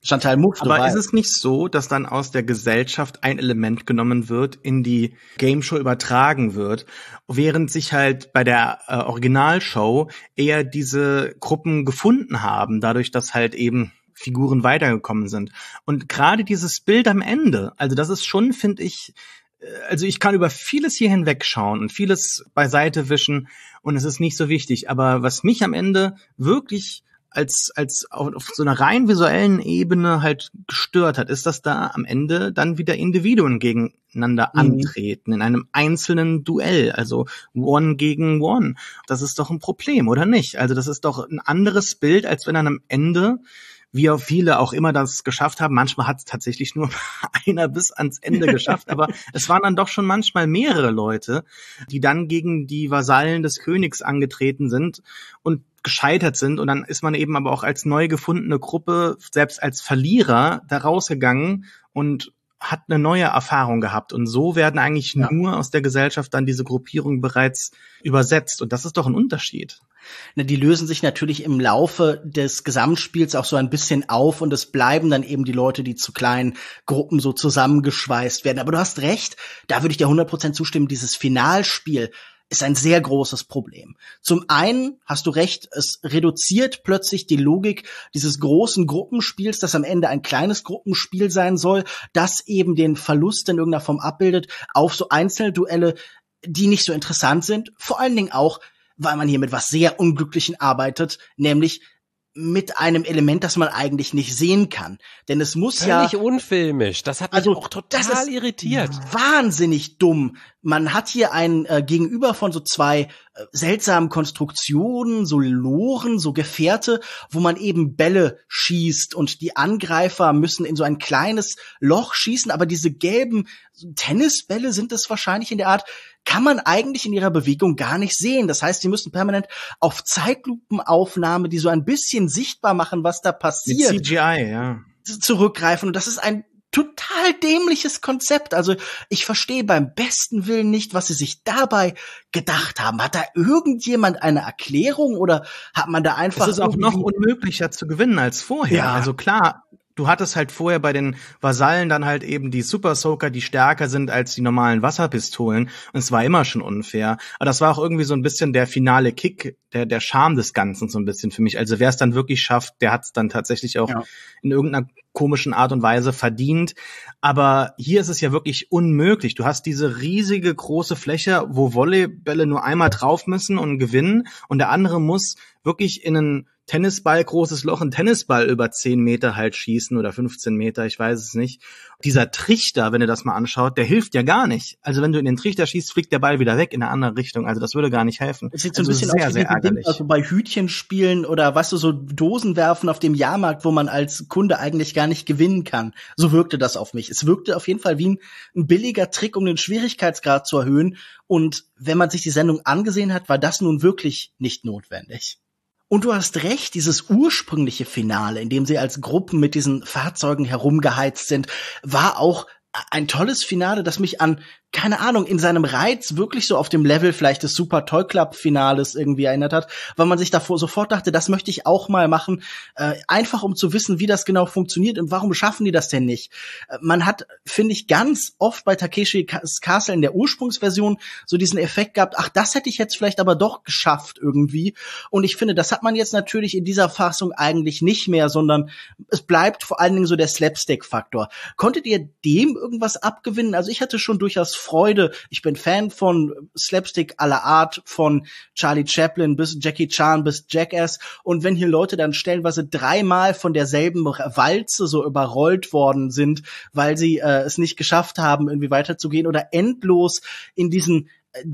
Chantal Mouffe. Aber ist es nicht so, dass dann aus der Gesellschaft ein Element genommen wird, in die Game Show übertragen wird, während sich halt bei der äh, Originalshow eher diese Gruppen gefunden haben, dadurch, dass halt eben Figuren weitergekommen sind. Und gerade dieses Bild am Ende, also das ist schon, finde ich, also ich kann über vieles hier hinwegschauen und vieles beiseite wischen und es ist nicht so wichtig. Aber was mich am Ende wirklich als als auf so einer rein visuellen Ebene halt gestört hat, ist, dass da am Ende dann wieder Individuen gegeneinander mhm. antreten, in einem einzelnen Duell, also One gegen One. Das ist doch ein Problem, oder nicht? Also das ist doch ein anderes Bild, als wenn dann am Ende, wie auch viele auch immer das geschafft haben, manchmal hat es tatsächlich nur einer bis ans Ende geschafft, aber es waren dann doch schon manchmal mehrere Leute, die dann gegen die Vasallen des Königs angetreten sind und gescheitert sind, und dann ist man eben aber auch als neu gefundene Gruppe, selbst als Verlierer, da rausgegangen und hat eine neue Erfahrung gehabt. Und so werden eigentlich ja. nur aus der Gesellschaft dann diese Gruppierungen bereits übersetzt. Und das ist doch ein Unterschied. Na, die lösen sich natürlich im Laufe des Gesamtspiels auch so ein bisschen auf, und es bleiben dann eben die Leute, die zu kleinen Gruppen so zusammengeschweißt werden. Aber du hast recht, da würde ich dir hundert Prozent zustimmen, dieses Finalspiel ist ein sehr großes Problem. Zum einen hast du recht, es reduziert plötzlich die Logik dieses großen Gruppenspiels, das am Ende ein kleines Gruppenspiel sein soll, das eben den Verlust in irgendeiner Form abbildet, auf so einzelne Duelle, die nicht so interessant sind. Vor allen Dingen auch, weil man hier mit was sehr Unglücklichen arbeitet, nämlich mit einem Element, das man eigentlich nicht sehen kann. Denn es muss Völlig ja... Völlig unfilmisch. Das hat mich also, auch total irritiert. Wahnsinnig dumm. Man hat hier ein äh, Gegenüber von so zwei äh, seltsamen Konstruktionen, so Loren, so Gefährte, wo man eben Bälle schießt, und die Angreifer müssen in so ein kleines Loch schießen, aber diese gelben Tennisbälle sind es wahrscheinlich in der Art, kann man eigentlich in ihrer Bewegung gar nicht sehen. Das heißt, sie müssen permanent auf Zeitlupenaufnahme, die so ein bisschen sichtbar machen, was da passiert, mit C G I, ja, zurückgreifen. Und das ist ein total dämliches Konzept. Also ich verstehe beim besten Willen nicht, was sie sich dabei gedacht haben. Hat da irgendjemand eine Erklärung, oder hat man da einfach... Es ist auch noch unmöglicher zu gewinnen als vorher. Ja. Also klar, du hattest halt vorher bei den Vasallen dann halt eben die Super Soaker, die stärker sind als die normalen Wasserpistolen. Und es war immer schon unfair. Aber das war auch irgendwie so ein bisschen der finale Kick, der der Charme des Ganzen so ein bisschen für mich. Also wer es dann wirklich schafft, der hat es dann tatsächlich auch ja. in irgendeiner komischen Art und Weise verdient. Aber hier ist es ja wirklich unmöglich. Du hast diese riesige große Fläche, wo Volleybälle nur einmal drauf müssen und gewinnen. Und der andere muss wirklich in einen Tennisball, großes Loch, einen Tennisball über zehn Meter halt schießen oder fünfzehn Meter, ich weiß es nicht. Dieser Trichter, wenn ihr das mal anschaut, der hilft ja gar nicht. Also wenn du in den Trichter schießt, fliegt der Ball wieder weg in eine andere Richtung. Also das würde gar nicht helfen. Es sieht so also ein bisschen sehr, aus wie sehr ärgerlich. Ding, also bei Hütchenspielen oder was, du so Dosen werfen auf dem Jahrmarkt, wo man als Kunde eigentlich gar nicht gewinnen kann. So wirkte das auf mich. Es wirkte auf jeden Fall wie ein, ein billiger Trick, um den Schwierigkeitsgrad zu erhöhen. Und wenn man sich die Sendung angesehen hat, war das nun wirklich nicht notwendig. Und du hast recht, dieses ursprüngliche Finale, in dem sie als Gruppen mit diesen Fahrzeugen herumgeheizt sind, war auch ein tolles Finale, das mich an, keine Ahnung, in seinem Reiz wirklich so auf dem Level vielleicht des Super Toy Club Finales irgendwie erinnert hat, weil man sich davor sofort dachte, das möchte ich auch mal machen, äh, einfach um zu wissen, wie das genau funktioniert und warum schaffen die das denn nicht. Äh, man hat, finde ich, ganz oft bei Takeshis Castle in der Ursprungsversion so diesen Effekt gehabt, ach, das hätte ich jetzt vielleicht aber doch geschafft irgendwie, und ich finde, das hat man jetzt natürlich in dieser Fassung eigentlich nicht mehr, sondern es bleibt vor allen Dingen so der Slapstick-Faktor. Konntet ihr dem irgendwas abgewinnen? Also ich hatte schon durchaus Freude. Ich bin Fan von Slapstick aller Art, von Charlie Chaplin bis Jackie Chan bis Jackass. Und wenn hier Leute dann stellenweise dreimal von derselben Walze so überrollt worden sind, weil sie äh, es nicht geschafft haben, irgendwie weiterzugehen, oder endlos in diesen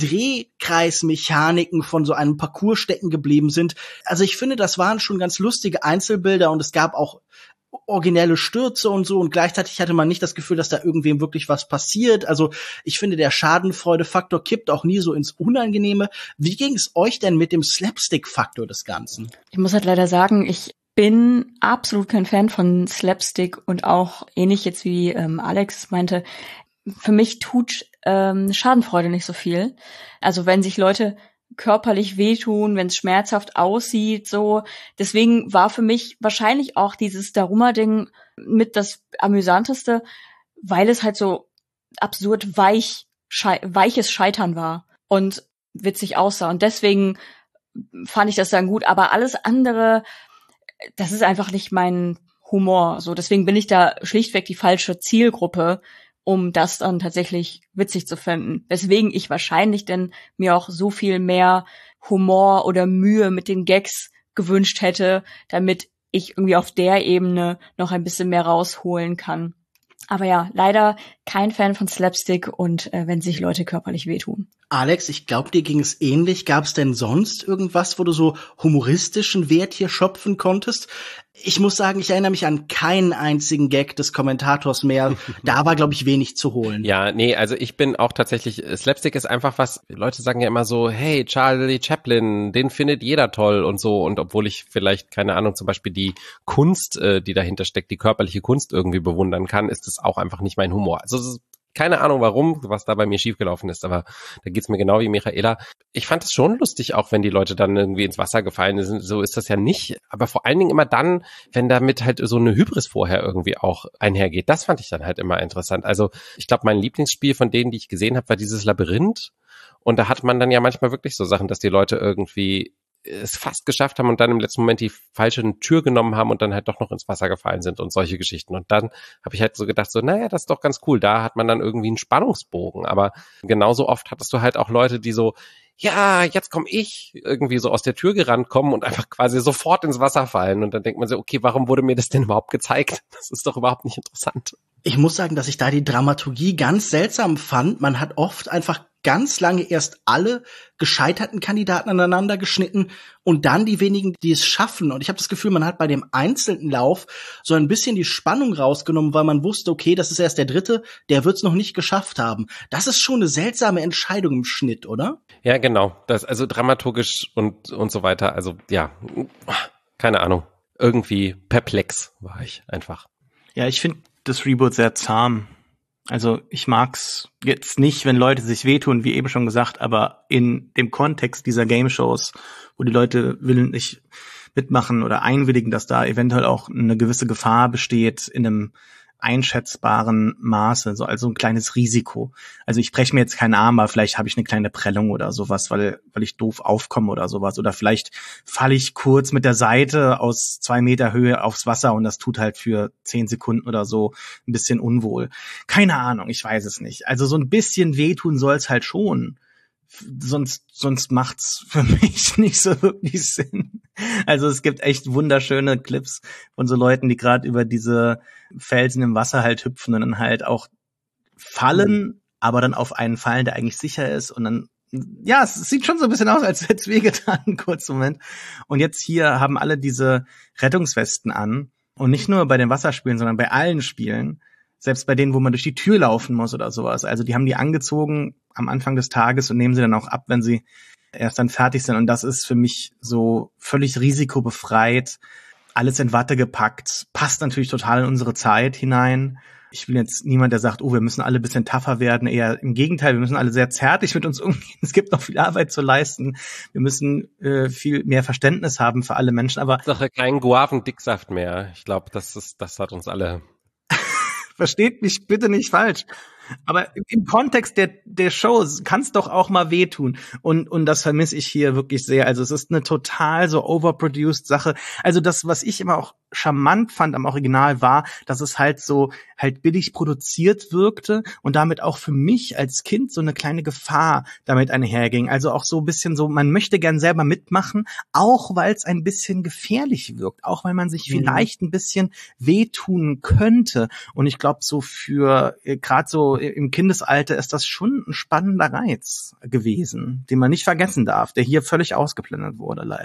Drehkreismechaniken von so einem Parcours stecken geblieben sind. Also ich finde, das waren schon ganz lustige Einzelbilder, und es gab auch originelle Stürze und so, und gleichzeitig hatte man nicht das Gefühl, dass da irgendwem wirklich was passiert. Also ich finde, der Schadenfreude-Faktor kippt auch nie so ins Unangenehme. Wie ging es euch denn mit dem Slapstick-Faktor des Ganzen? Ich muss halt leider sagen, ich bin absolut kein Fan von Slapstick, und auch ähnlich jetzt wie ähm, Alex meinte, für mich tut ähm, Schadenfreude nicht so viel. Also wenn sich Leute körperlich wehtun, wenn es schmerzhaft aussieht, so. Deswegen war für mich wahrscheinlich auch dieses Daruma-Ding mit das amüsanteste, weil es halt so absurd weich, schei- weiches Scheitern war und witzig aussah. Und deswegen fand ich das dann gut. Aber alles andere, das ist einfach nicht mein Humor. So, deswegen bin ich da schlichtweg die falsche Zielgruppe, um das dann tatsächlich witzig zu finden. Weswegen ich wahrscheinlich denn mir auch so viel mehr Humor oder Mühe mit den Gags gewünscht hätte, damit ich irgendwie auf der Ebene noch ein bisschen mehr rausholen kann. Aber ja, leider kein Fan von Slapstick und äh, wenn sich Leute körperlich wehtun. Alex, ich glaube, dir ging es ähnlich. Gab es denn sonst irgendwas, wo du so humoristischen Wert hier schöpfen konntest? Ich muss sagen, ich erinnere mich an keinen einzigen Gag des Kommentators mehr. Da war, glaube ich, wenig zu holen. Ja, nee, also ich bin auch tatsächlich, Slapstick ist einfach was, Leute sagen ja immer so, hey, Charlie Chaplin, den findet jeder toll und so. Und obwohl ich vielleicht, keine Ahnung, zum Beispiel die Kunst, äh, die dahinter steckt, die körperliche Kunst irgendwie bewundern kann, ist das auch einfach nicht mein Humor. Also es ist keine Ahnung warum, was da bei mir schiefgelaufen ist, aber da geht's mir genau wie Michaela. Ich fand es schon lustig, auch wenn die Leute dann irgendwie ins Wasser gefallen sind. So ist das ja nicht. Aber vor allen Dingen immer dann, wenn damit halt so eine Hybris vorher irgendwie auch einhergeht. Das fand ich dann halt immer interessant. Also ich glaube, mein Lieblingsspiel von denen, die ich gesehen habe, war dieses Labyrinth. Und da hat man dann ja manchmal wirklich so Sachen, dass die Leute irgendwie es fast geschafft haben und dann im letzten Moment die falsche Tür genommen haben und dann halt doch noch ins Wasser gefallen sind und solche Geschichten. Und dann habe ich halt so gedacht, so, naja, das ist doch ganz cool. Da hat man dann irgendwie einen Spannungsbogen. Aber genauso oft hattest du halt auch Leute, die so, ja, jetzt komme ich, irgendwie so aus der Tür gerannt kommen und einfach quasi sofort ins Wasser fallen. Und dann denkt man so, okay, warum wurde mir das denn überhaupt gezeigt? Das ist doch überhaupt nicht interessant. Ich muss sagen, dass ich da die Dramaturgie ganz seltsam fand. Man hat oft einfach ganz lange erst alle gescheiterten Kandidaten aneinander geschnitten und dann die wenigen, die es schaffen. Und ich habe das Gefühl, man hat bei dem einzelnen Lauf so ein bisschen die Spannung rausgenommen, weil man wusste, okay, das ist erst der dritte, der wird es noch nicht geschafft haben. Das ist schon eine seltsame Entscheidung im Schnitt, oder? Ja, genau. Das, also dramaturgisch und, und so weiter. Also ja, keine Ahnung. Irgendwie perplex war ich einfach. Ja, ich finde das Reboot sehr zahm. Also ich mag's jetzt nicht, wenn Leute sich wehtun, wie eben schon gesagt, aber in dem Kontext dieser Game-Shows, wo die Leute willentlich mitmachen oder einwilligen, dass da eventuell auch eine gewisse Gefahr besteht in einem einschätzbaren Maße, so also ein kleines Risiko. Also ich breche mir jetzt keinen Arm, aber vielleicht habe ich eine kleine Prellung oder sowas, weil weil ich doof aufkomme oder sowas. Oder vielleicht falle ich kurz mit der Seite aus zwei Meter Höhe aufs Wasser und das tut halt für zehn Sekunden oder so ein bisschen unwohl. Keine Ahnung, ich weiß es nicht. Also so ein bisschen wehtun soll es halt schon. Sonst, sonst macht's für mich nicht so wirklich Sinn. Also es gibt echt wunderschöne Clips von so Leuten, die gerade über diese Felsen im Wasser halt hüpfen und dann halt auch fallen, aber dann auf einen fallen, der eigentlich sicher ist und dann, ja, es sieht schon so ein bisschen aus, als hätte es wehgetan, einen kurzen Moment. Und jetzt hier haben alle diese Rettungswesten an und nicht nur bei den Wasserspielen, sondern bei allen Spielen. Selbst bei denen, wo man durch die Tür laufen muss oder sowas. Also die haben die angezogen am Anfang des Tages und nehmen sie dann auch ab, wenn sie erst dann fertig sind. Und das ist für mich so völlig risikobefreit, alles in Watte gepackt, passt natürlich total in unsere Zeit hinein. Ich bin jetzt niemand, der sagt, oh, wir müssen alle ein bisschen tougher werden. Eher im Gegenteil, wir müssen alle sehr zärtlich mit uns umgehen. Es gibt noch viel Arbeit zu leisten. Wir müssen äh, viel mehr Verständnis haben für alle Menschen. Aber doch kein Guavendicksaft mehr. Ich glaube, das ist, das hat uns alle. Versteht mich bitte nicht falsch. Aber im Kontext der der Show kann es doch auch mal wehtun. Und und das vermisse ich hier wirklich sehr. Also es ist eine total so overproduced Sache. Also das, was ich immer auch charmant fand am Original, war, dass es halt so halt billig produziert wirkte und damit auch für mich als Kind so eine kleine Gefahr damit einherging. Also auch so ein bisschen so, man möchte gern selber mitmachen, auch weil es ein bisschen gefährlich wirkt, auch weil man sich mhm. vielleicht ein bisschen wehtun könnte. Und ich glaube, so für äh, gerade so im Kindesalter ist das schon ein spannender Reiz gewesen, den man nicht vergessen darf, der hier völlig ausgeblendet wurde, leider.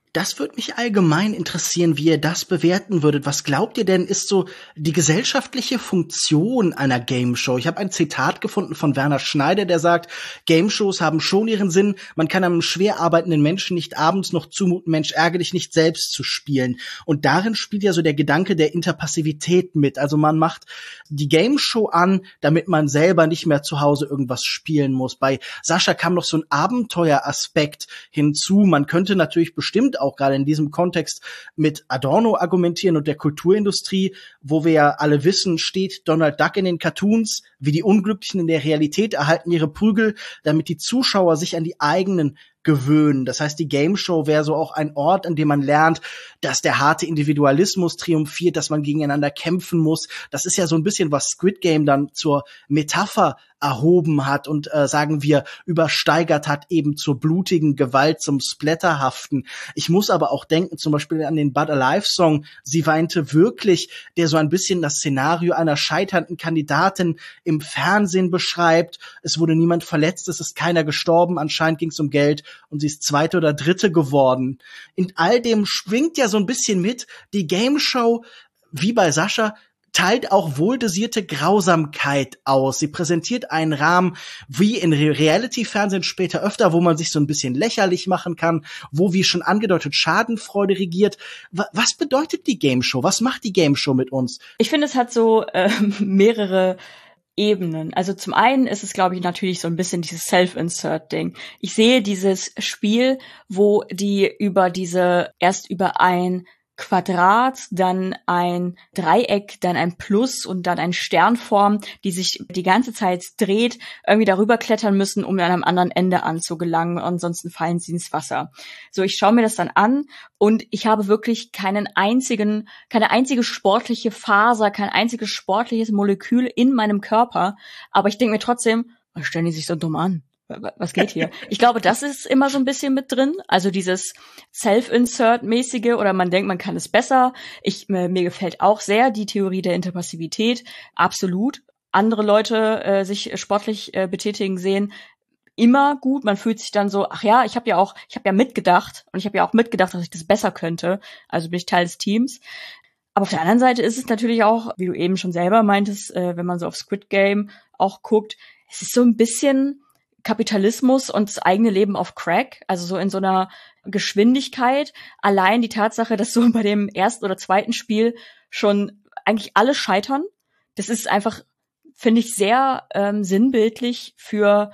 Das würde mich allgemein interessieren, wie ihr das bewerten würdet. Was glaubt ihr denn, ist so die gesellschaftliche Funktion einer Game Show? Ich habe ein Zitat gefunden von Werner Schneider, der sagt, Game Shows haben schon ihren Sinn. Man kann einem schwer arbeitenden Menschen nicht abends noch zumuten, Mensch, ärgere dich nicht selbst zu spielen. Und darin spielt ja so der Gedanke der Interpassivität mit. Also man macht die Game Show an, damit man selber nicht mehr zu Hause irgendwas spielen muss. Bei Sascha kam noch so ein Abenteueraspekt hinzu. Man könnte natürlich bestimmt auch gerade in diesem Kontext mit Adorno argumentieren und der Kulturindustrie, wo wir ja alle wissen, steht Donald Duck in den Cartoons, wie die Unglücklichen in der Realität erhalten ihre Prügel, damit die Zuschauer sich an die eigenen gewöhnen. Das heißt, die Game Show wäre so auch ein Ort, an dem man lernt, dass der harte Individualismus triumphiert, dass man gegeneinander kämpfen muss. Das ist ja so ein bisschen, was Squid Game dann zur Metapher erhoben hat und äh, sagen wir übersteigert hat eben zur blutigen Gewalt, zum Splatterhaften. Ich muss aber auch denken zum Beispiel an den But Alive Song Sie weinte wirklich, der so ein bisschen das Szenario einer scheiternden Kandidatin im Fernsehen beschreibt. Es wurde niemand verletzt, es ist keiner gestorben, anscheinend ging es um Geld und sie ist zweite oder dritte geworden. In all dem schwingt ja so ein bisschen mit, die Game Show, wie bei Sascha, teilt auch wohldosierte Grausamkeit aus. Sie präsentiert einen Rahmen wie in Reality-Fernsehen später öfter, wo man sich so ein bisschen lächerlich machen kann, wo, wie schon angedeutet, Schadenfreude regiert. Was bedeutet die Game Show? Was macht die Game Show mit uns? Ich finde, es hat so äh, mehrere Ebenen. Also zum einen ist es, glaube ich, natürlich so ein bisschen dieses Self-Insert-Ding. Ich sehe dieses Spiel, wo die über diese, erst über ein Quadrat, dann ein Dreieck, dann ein Plus und dann ein Sternform, die sich die ganze Zeit dreht, irgendwie darüber klettern müssen, um an einem anderen Ende anzugelangen, ansonsten fallen sie ins Wasser. So, ich schaue mir das dann an und ich habe wirklich keinen einzigen, keine einzige sportliche Faser, kein einziges sportliches Molekül in meinem Körper, aber ich denke mir trotzdem, was stellen die sich so dumm an? Was geht hier? Ich glaube, das ist immer so ein bisschen mit drin. Also dieses Self-Insert-mäßige oder man denkt, man kann es besser. Ich, mir, mir gefällt auch sehr die Theorie der Interpassivität. Absolut. Andere Leute äh, sich sportlich äh, betätigen sehen immer gut. Man fühlt sich dann so, ach ja, ich habe ja auch, ich habe ja mitgedacht und ich habe ja auch mitgedacht, dass ich das besser könnte. Also bin ich Teil des Teams. Aber auf der anderen Seite ist es natürlich auch, wie du eben schon selber meintest, äh, wenn man so auf Squid Game auch guckt, es ist so ein bisschen Kapitalismus und das eigene Leben auf Crack, also so in so einer Geschwindigkeit. Allein die Tatsache, dass so bei dem ersten oder zweiten Spiel schon eigentlich alle scheitern, das ist einfach, finde ich, sehr ähm, sinnbildlich für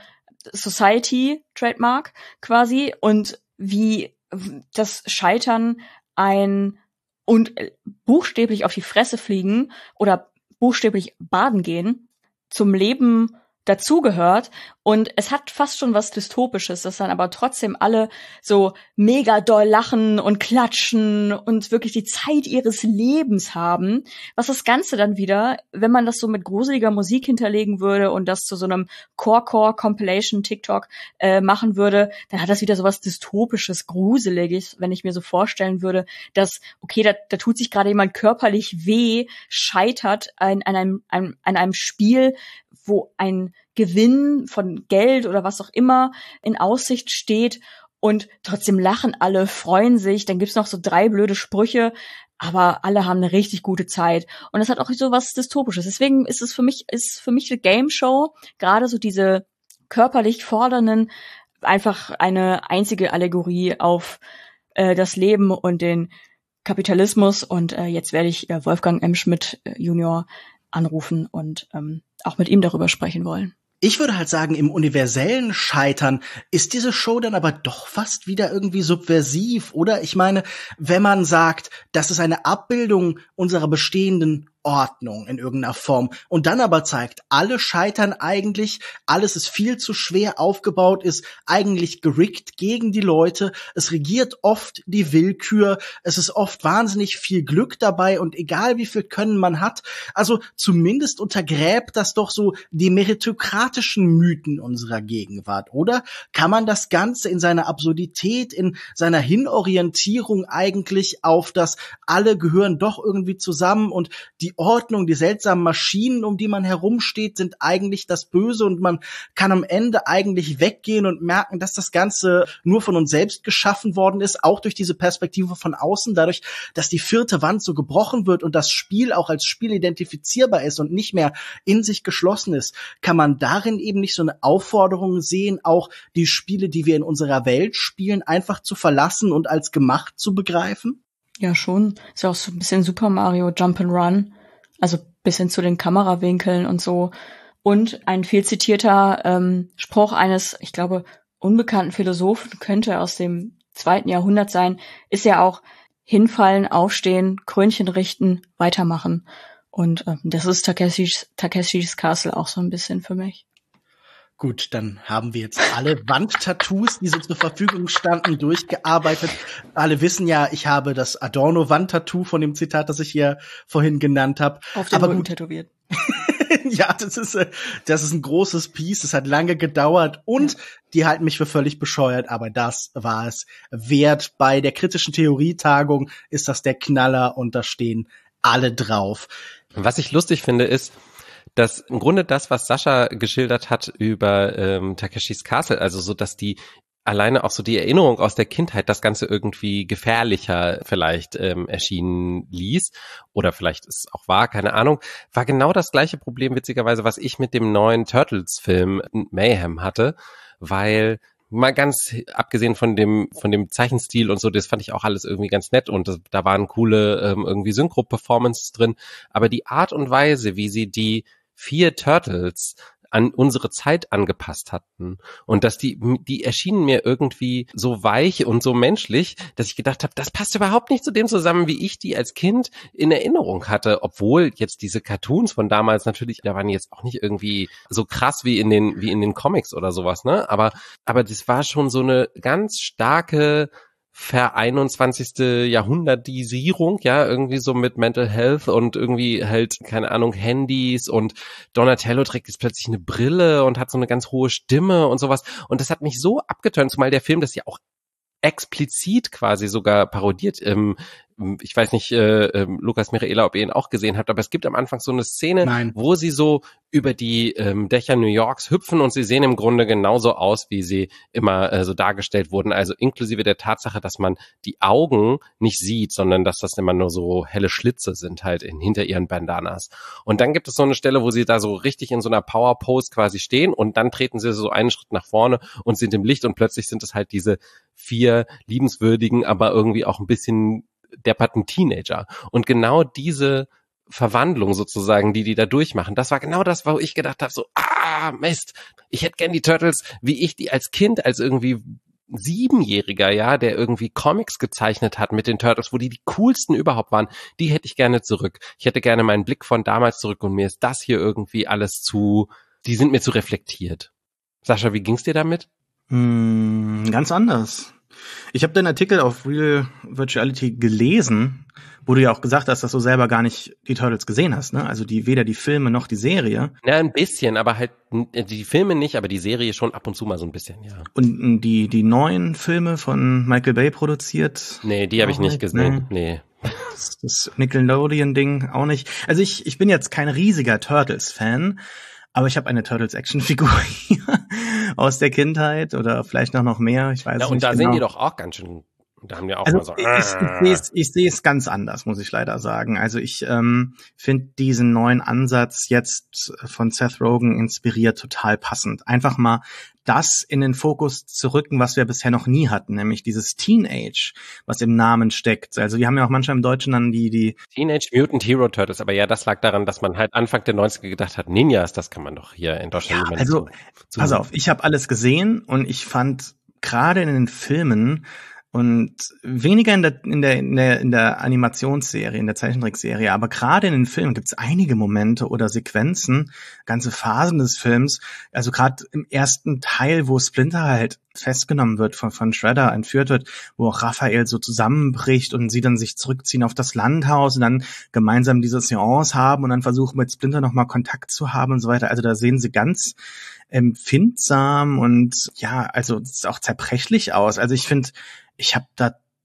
Society Trademark quasi und wie das Scheitern ein und buchstäblich auf die Fresse fliegen oder buchstäblich baden gehen zum Leben dazugehört und es hat fast schon was Dystopisches, dass dann aber trotzdem alle so mega doll lachen und klatschen und wirklich die Zeit ihres Lebens haben, was das Ganze dann wieder, wenn man das so mit gruseliger Musik hinterlegen würde und das zu so einem Core-Core-Compilation-TikTok äh, machen würde, dann hat das wieder so was Dystopisches, Gruseliges, wenn ich mir so vorstellen würde, dass, okay, da, da tut sich gerade jemand körperlich weh, scheitert an, an, einem, an, an einem Spiel, wo ein Gewinn von Geld oder was auch immer in Aussicht steht und trotzdem lachen alle, freuen sich, dann gibt's noch so drei blöde Sprüche, aber alle haben eine richtig gute Zeit und das hat auch so was Dystopisches. Deswegen ist es für mich, ist für mich eine Game Show, gerade so diese körperlich fordernden, einfach eine einzige Allegorie auf äh, das Leben und den Kapitalismus und äh, jetzt werde ich äh, Wolfgang M. Schmidt äh, Junior anrufen und ähm, auch mit ihm darüber sprechen wollen. Ich würde halt sagen, im universellen Scheitern ist diese Show dann aber doch fast wieder irgendwie subversiv, oder? Ich meine, wenn man sagt, das ist eine Abbildung unserer bestehenden Ordnung in irgendeiner Form und dann aber zeigt, alle scheitern eigentlich, alles ist viel zu schwer aufgebaut, ist eigentlich gerickt gegen die Leute, es regiert oft die Willkür, es ist oft wahnsinnig viel Glück dabei und egal wie viel Können man hat, also zumindest untergräbt das doch so die meritokratischen Mythen unserer Gegenwart, oder? Kann man das Ganze in seiner Absurdität, in seiner Hinorientierung eigentlich auf das alle gehören doch irgendwie zusammen und die Ordnung, die seltsamen Maschinen, um die man herumsteht, sind eigentlich das Böse und man kann am Ende eigentlich weggehen und merken, dass das Ganze nur von uns selbst geschaffen worden ist, auch durch diese Perspektive von außen, dadurch, dass die vierte Wand so gebrochen wird und das Spiel auch als Spiel identifizierbar ist und nicht mehr in sich geschlossen ist, kann man darin eben nicht so eine Aufforderung sehen, auch die Spiele, die wir in unserer Welt spielen, einfach zu verlassen und als gemacht zu begreifen? Ja, schon. Ist ja auch so ein bisschen Super Mario Jump'n'Run. Also bis hin zu den Kamerawinkeln und so. Und ein viel zitierter ähm, Spruch eines, ich glaube, unbekannten Philosophen, könnte aus dem zweiten Jahrhundert sein, ist ja auch hinfallen, aufstehen, Krönchen richten, weitermachen. Und äh, das ist Takeshis, Takeshis Castle auch so ein bisschen für mich. Gut, dann haben wir jetzt alle Wandtattoos, die so zur Verfügung standen, durchgearbeitet. Alle wissen ja, ich habe das Adorno-Wandtattoo von dem Zitat, das ich hier vorhin genannt habe. Auf den Rücken tätowiert. Ja, das ist, das ist ein großes Piece, das hat lange gedauert und ja. Die halten mich für völlig bescheuert, aber das war es wert. Bei der kritischen Theorietagung ist das der Knaller und da stehen alle drauf. Was ich lustig finde, ist, dass im Grunde das, was Sascha geschildert hat über ähm, Takeshis Castle, also so, dass die alleine auch so die Erinnerung aus der Kindheit das Ganze irgendwie gefährlicher vielleicht ähm, erschienen ließ oder vielleicht ist auch wahr, keine Ahnung, war genau das gleiche Problem witzigerweise, was ich mit dem neuen Turtles-Film Mayhem hatte, weil mal ganz abgesehen von dem von dem Zeichenstil und so, das fand ich auch alles irgendwie ganz nett und das, da waren coole ähm, irgendwie Synchro-Performances drin, aber die Art und Weise, wie sie die vier Turtles an unsere Zeit angepasst hatten und dass die die erschienen mir irgendwie so weich und so menschlich, dass ich gedacht habe, das passt überhaupt nicht zu dem zusammen, wie ich die als Kind in Erinnerung hatte, obwohl jetzt diese Cartoons von damals natürlich, da waren jetzt auch nicht irgendwie so krass wie in den wie in den Comics oder sowas, ne, aber aber das war schon so eine ganz starke Ver-einundzwanzigste Jahrhundertisierung, ja, irgendwie so mit Mental Health und irgendwie halt, keine Ahnung, Handys und Donatello trägt jetzt plötzlich eine Brille und hat so eine ganz hohe Stimme und sowas und das hat mich so abgeturnt, zumal der Film das ja auch explizit quasi sogar parodiert. Ähm, ich weiß nicht, äh, äh, Lukas Michaela, ob ihr ihn auch gesehen habt, aber es gibt am Anfang so eine Szene, Nein. wo sie so über die ähm, Dächer New Yorks hüpfen und sie sehen im Grunde genauso aus, wie sie immer äh, so dargestellt wurden. Also inklusive der Tatsache, dass man die Augen nicht sieht, sondern dass das immer nur so helle Schlitze sind halt in, hinter ihren Bandanas. Und dann gibt es so eine Stelle, wo sie da so richtig in so einer Power-Pose quasi stehen und dann treten sie so einen Schritt nach vorne und sind im Licht und plötzlich sind es halt diese vier liebenswürdigen, aber irgendwie auch ein bisschen depperten Teenager. Und genau diese Verwandlung sozusagen, die die da durchmachen, das war genau das, wo ich gedacht habe, so, ah, Mist, ich hätte gern die Turtles, wie ich die als Kind, als irgendwie Siebenjähriger, ja, der irgendwie Comics gezeichnet hat mit den Turtles, wo die die coolsten überhaupt waren, die hätte ich gerne zurück. Ich hätte gerne meinen Blick von damals zurück und mir ist das hier irgendwie alles zu, die sind mir zu reflektiert. Sascha, wie ging's dir damit? Hm, ganz anders. Ich habe den Artikel auf Real Virtuality gelesen, wo du ja auch gesagt hast, dass du selber gar nicht die Turtles gesehen hast, ne? Also die weder die Filme noch die Serie. Ja, ein bisschen, aber halt die Filme nicht, aber die Serie schon ab und zu mal so ein bisschen, ja. Und die die neuen Filme von Michael Bay produziert? Nee, die habe ich nicht gesehen. Nee. nee. Das, das Nickelodeon-Ding auch nicht. Also ich ich bin jetzt kein riesiger Turtles-Fan. Aber ich habe eine Turtles-Action-Figur hier aus der Kindheit oder vielleicht noch noch mehr, ich weiß ja, nicht und da genau. sehen die doch auch ganz schön, da haben wir auch also mal so. Ich, ich, ich, ich, ich sehe es ganz anders, muss ich leider sagen. Also ich ähm, finde diesen neuen Ansatz jetzt von Seth Rogen inspiriert total passend. Einfach mal das in den Fokus zu rücken, was wir bisher noch nie hatten, nämlich dieses Teenage, was im Namen steckt. Also wir haben ja auch manchmal im Deutschen dann die die Teenage Mutant Hero Turtles, aber ja, das lag daran, dass man halt Anfang der neunziger gedacht hat, Ninjas, das kann man doch hier in Deutschland ja, nicht also, so. Pass auf, ich habe alles gesehen und ich fand gerade in den Filmen und weniger in der in der in der in der Animationsserie, in der Zeichentrickserie, aber gerade in den Filmen gibt es einige Momente oder Sequenzen, ganze Phasen des Films, also gerade im ersten Teil, wo Splinter halt festgenommen wird, von von Shredder entführt wird, wo auch Raphael so zusammenbricht und sie dann sich zurückziehen auf das Landhaus und dann gemeinsam diese Seance haben und dann versuchen mit Splinter nochmal Kontakt zu haben und so weiter. Also da sehen sie ganz empfindsam und ja, also es ist auch zerbrechlich aus. Also ich finde, ich habe da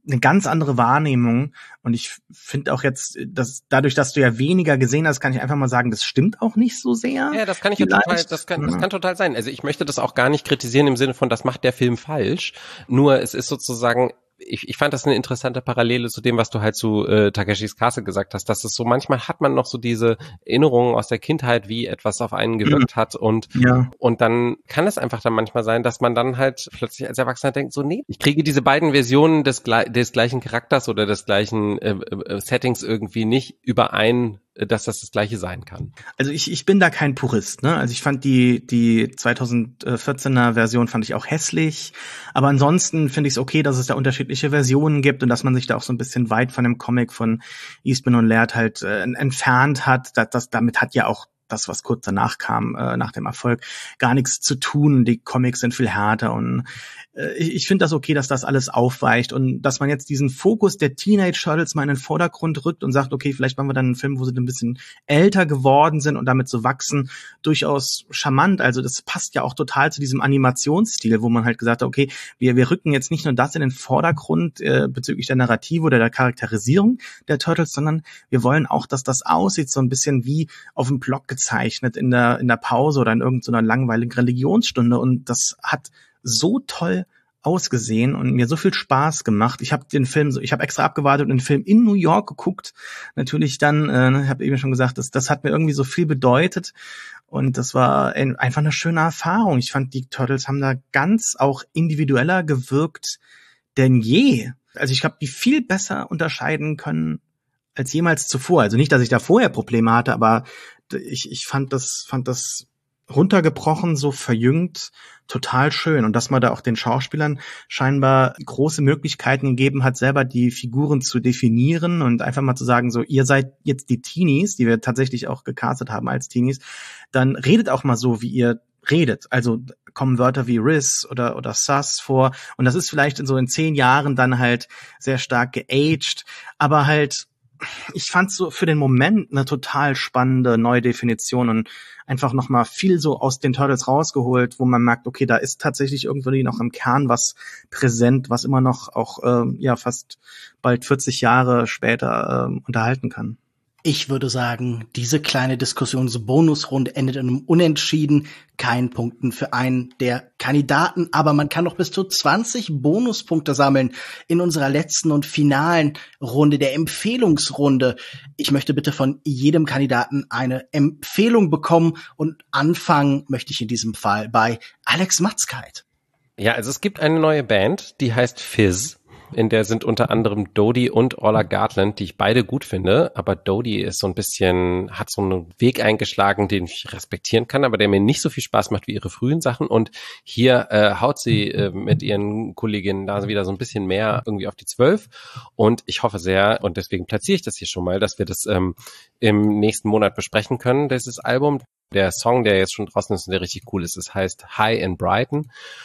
eine ganz andere Wahrnehmung. Und ich finde auch jetzt, dass dadurch, dass du ja weniger gesehen hast, kann ich einfach mal sagen, das stimmt auch nicht so sehr. Ja, das kann ich ja total, das kann, das kann total sein. Also ich möchte das auch gar nicht kritisieren im Sinne von, das macht der Film falsch. Nur es ist sozusagen, ich, ich fand das eine interessante Parallele zu dem, was du halt zu äh, Takeshis Castle gesagt hast, dass es so, manchmal hat man noch so diese Erinnerungen aus der Kindheit, wie etwas auf einen gewirkt hat und ja. und dann kann es einfach dann manchmal sein, dass man dann halt plötzlich als Erwachsener denkt, so nee, ich kriege diese beiden Versionen des, des gleichen Charakters oder des gleichen äh, äh, Settings irgendwie nicht überein, dass das das Gleiche sein kann. Also ich ich bin da kein Purist, ne? Also ich fand die die zweitausendvierzehner Version fand ich auch hässlich, aber ansonsten finde ich es okay, dass es da unterschiedliche Versionen gibt und dass man sich da auch so ein bisschen weit von dem Comic von Eastman und Laird halt äh, entfernt hat. Das, das damit hat ja auch das, was kurz danach kam, äh, nach dem Erfolg, gar nichts zu tun. Die Comics sind viel härter und äh, ich, ich finde das okay, dass das alles aufweicht und dass man jetzt diesen Fokus der Teenage Turtles mal in den Vordergrund rückt und sagt, okay, vielleicht machen wir dann einen Film, wo sie ein bisschen älter geworden sind und damit so wachsen, durchaus charmant. Also das passt ja auch total zu diesem Animationsstil, wo man halt gesagt hat, okay, wir wir rücken jetzt nicht nur das in den Vordergrund äh, bezüglich der Narrative oder der Charakterisierung der Turtles, sondern wir wollen auch, dass das aussieht so ein bisschen wie auf dem Block gezeichnet in der in der Pause oder in irgendeiner langweiligen Religionsstunde und das hat so toll ausgesehen und mir so viel Spaß gemacht. Ich habe den Film so, ich habe extra abgewartet und den Film in New York geguckt. Natürlich dann, äh, ich habe eben schon gesagt, das das hat mir irgendwie so viel bedeutet und das war ein, einfach eine schöne Erfahrung. Ich fand, die Turtles haben da ganz auch individueller gewirkt denn je. Also ich habe die viel besser unterscheiden können als jemals zuvor. Also nicht, dass ich da vorher Probleme hatte, aber ich, ich fand das, fand das runtergebrochen, so verjüngt, total schön. Und dass man da auch den Schauspielern scheinbar große Möglichkeiten gegeben hat, selber die Figuren zu definieren und einfach mal zu sagen, so, ihr seid jetzt die Teenies, die wir tatsächlich auch gecastet haben als Teenies, dann redet auch mal so, wie ihr redet. Also kommen Wörter wie Riz oder oder Sus vor. Und das ist vielleicht in so in zehn Jahren dann halt sehr stark geaged, aber halt ich fand's so für den Moment eine total spannende neue Definition und einfach nochmal viel so aus den Turtles rausgeholt, wo man merkt, okay, da ist tatsächlich irgendwie noch im Kern was präsent, was immer noch auch ähm, ja fast bald vierzig Jahre später ähm, unterhalten kann. Ich würde sagen, diese kleine Diskussionsbonusrunde endet in einem Unentschieden. Kein Punkten für einen der Kandidaten, aber man kann noch bis zu zwanzig Bonuspunkte sammeln in unserer letzten und finalen Runde, der Empfehlungsrunde. Ich möchte bitte von jedem Kandidaten eine Empfehlung bekommen und anfangen möchte ich in diesem Fall bei Alex Matzkeit. Ja, also es gibt eine neue Band, die heißt Fizz. In der sind unter anderem Dodie und Orla Gartland, die ich beide gut finde, aber Dodie ist so ein bisschen, hat so einen Weg eingeschlagen, den ich respektieren kann, aber der mir nicht so viel Spaß macht wie ihre frühen Sachen und hier äh, haut sie äh, mit ihren Kolleginnen da wieder so ein bisschen mehr irgendwie auf die zwölf und ich hoffe sehr, und deswegen platziere ich das hier schon mal, dass wir das ähm, im nächsten Monat besprechen können, dieses Album. Der Song, der jetzt schon draußen ist und der richtig cool ist, es heißt High in Brighton.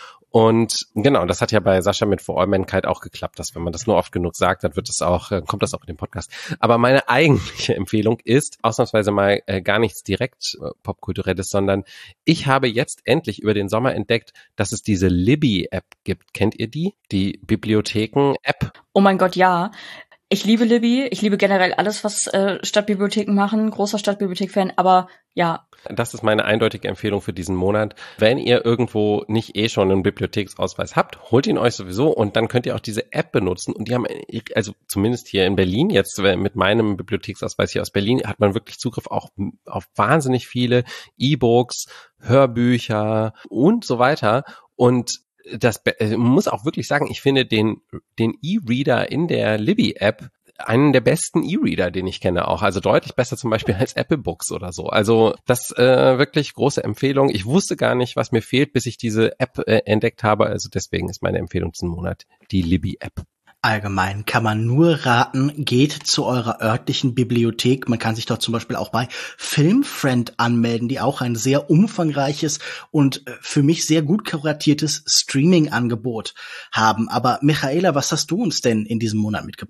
Und genau, das hat ja bei Sascha mit For All Mankind auch geklappt, dass wenn man das nur oft genug sagt, dann wird es auch, kommt das auch in den Podcast. Aber meine eigentliche Empfehlung ist ausnahmsweise mal äh, gar nichts direkt äh, Popkulturelles, sondern ich habe jetzt endlich über den Sommer entdeckt, dass es diese Libby-App gibt. Kennt ihr die? Die Bibliotheken-App? Oh mein Gott, ja. Ich liebe Libby, ich liebe generell alles, was äh, Stadtbibliotheken machen, großer Stadtbibliothek-Fan, aber ja. Das ist meine eindeutige Empfehlung für diesen Monat. Wenn ihr irgendwo nicht eh schon einen Bibliotheksausweis habt, holt ihn euch sowieso und dann könnt ihr auch diese App benutzen und die haben, also zumindest hier in Berlin, jetzt mit meinem Bibliotheksausweis hier aus Berlin, hat man wirklich Zugriff auch auf wahnsinnig viele E-Books, Hörbücher und so weiter und das äh, muss auch wirklich sagen, ich finde den den E-Reader in der Libby-App einen der besten E-Reader, den ich kenne auch. Also deutlich besser zum Beispiel als Apple Books oder so. Also das äh, wirklich große Empfehlung. Ich wusste gar nicht, was mir fehlt, bis ich diese App äh, entdeckt habe. Also deswegen ist meine Empfehlung zum Monat die Libby-App. Allgemein kann man nur raten, geht zu eurer örtlichen Bibliothek. Man kann sich dort zum Beispiel auch bei Filmfriend anmelden, die auch ein sehr umfangreiches und für mich sehr gut kuratiertes Streaming-Angebot haben. Aber Michaela, was hast du uns denn in diesem Monat mitgebracht?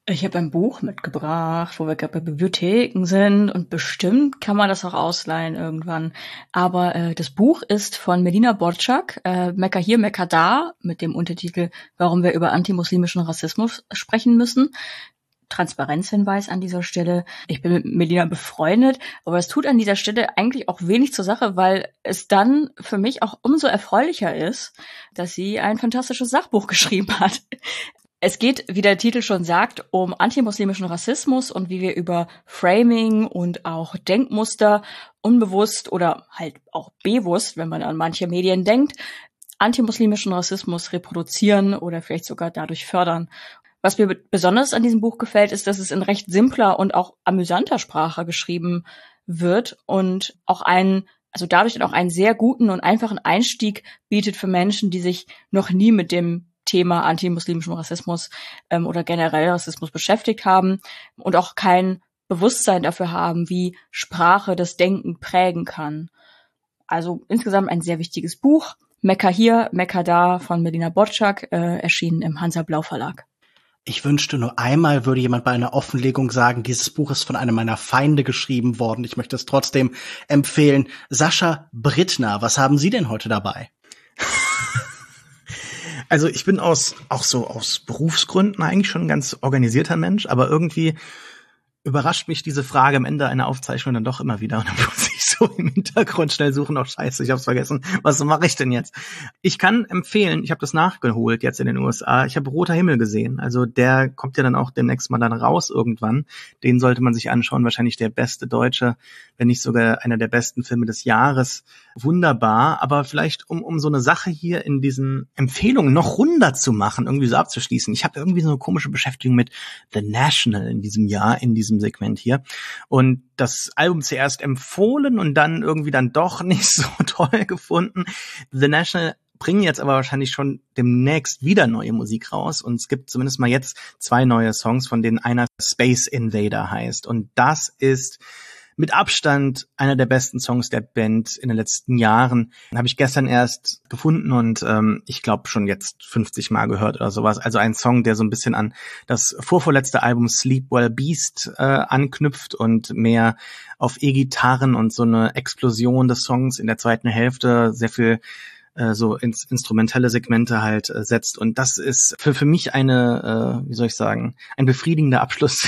Ich habe ein Buch mitgebracht, wo wir gerade bei Bibliotheken sind und bestimmt kann man das auch ausleihen irgendwann. Aber äh, das Buch ist von Melina Borczak, äh, Mekka hier, Mekka da, mit dem Untertitel Warum wir über antimuslimischen Rassismus sprechen müssen. Transparenzhinweis an dieser Stelle. Ich bin mit Melina befreundet, aber es tut an dieser Stelle eigentlich auch wenig zur Sache, weil es dann für mich auch umso erfreulicher ist, dass sie ein fantastisches Sachbuch geschrieben hat. Es geht, wie der Titel schon sagt, um antimuslimischen Rassismus und wie wir über Framing und auch Denkmuster unbewusst oder halt auch bewusst, wenn man an manche Medien denkt, antimuslimischen Rassismus reproduzieren oder vielleicht sogar dadurch fördern. Was mir besonders an diesem Buch gefällt, ist, dass es in recht simpler und auch amüsanter Sprache geschrieben wird und auch einen, also dadurch auch einen sehr guten und einfachen Einstieg bietet für Menschen, die sich noch nie mit dem Thema antimuslimischen Rassismus ähm, oder generell Rassismus beschäftigt haben und auch kein Bewusstsein dafür haben, wie Sprache das Denken prägen kann. Also insgesamt ein sehr wichtiges Buch. Mekka hier, Mekka da von Melina Borczak, äh, erschienen im Hansa Blau Verlag. Ich wünschte, nur einmal würde jemand bei einer Offenlegung sagen, dieses Buch ist von einem meiner Feinde geschrieben worden. Ich möchte es trotzdem empfehlen. Sascha Brittner, was haben Sie denn heute dabei? Also ich bin aus auch so aus Berufsgründen eigentlich schon ein ganz organisierter Mensch, aber irgendwie überrascht mich diese Frage am Ende einer Aufzeichnung dann doch immer wieder. Und dann muss ich so im Hintergrund schnell suchen, oh scheiße, ich hab's vergessen. Was mache ich denn jetzt? Ich kann empfehlen, ich habe das nachgeholt jetzt in den U S A, ich habe Roter Himmel gesehen. Also der kommt ja dann auch demnächst mal dann raus irgendwann. Den sollte man sich anschauen, wahrscheinlich der beste deutsche, wenn nicht sogar einer der besten Filme des Jahres. Wunderbar, aber vielleicht um um so eine Sache hier in diesen Empfehlungen noch runder zu machen, irgendwie so abzuschließen. Ich habe irgendwie so eine komische Beschäftigung mit The National in diesem Jahr, in diesem Segment hier. Und das Album zuerst empfohlen und dann irgendwie dann doch nicht so toll gefunden. The National bringen jetzt aber wahrscheinlich schon demnächst wieder neue Musik raus. Und es gibt zumindest mal jetzt zwei neue Songs, von denen einer Space Invader heißt. Und das ist mit Abstand einer der besten Songs der Band in den letzten Jahren. Den habe ich gestern erst gefunden und ähm, ich glaube schon jetzt fünfzig Mal gehört oder sowas. Also ein Song, der so ein bisschen an das vorvorletzte Album Sleep Well Beast äh, anknüpft und mehr auf E-Gitarren und so eine Explosion des Songs in der zweiten Hälfte, sehr viel äh, so ins instrumentelle Segmente halt äh, setzt. Und das ist für für mich eine, äh, wie soll ich sagen, ein befriedigender Abschluss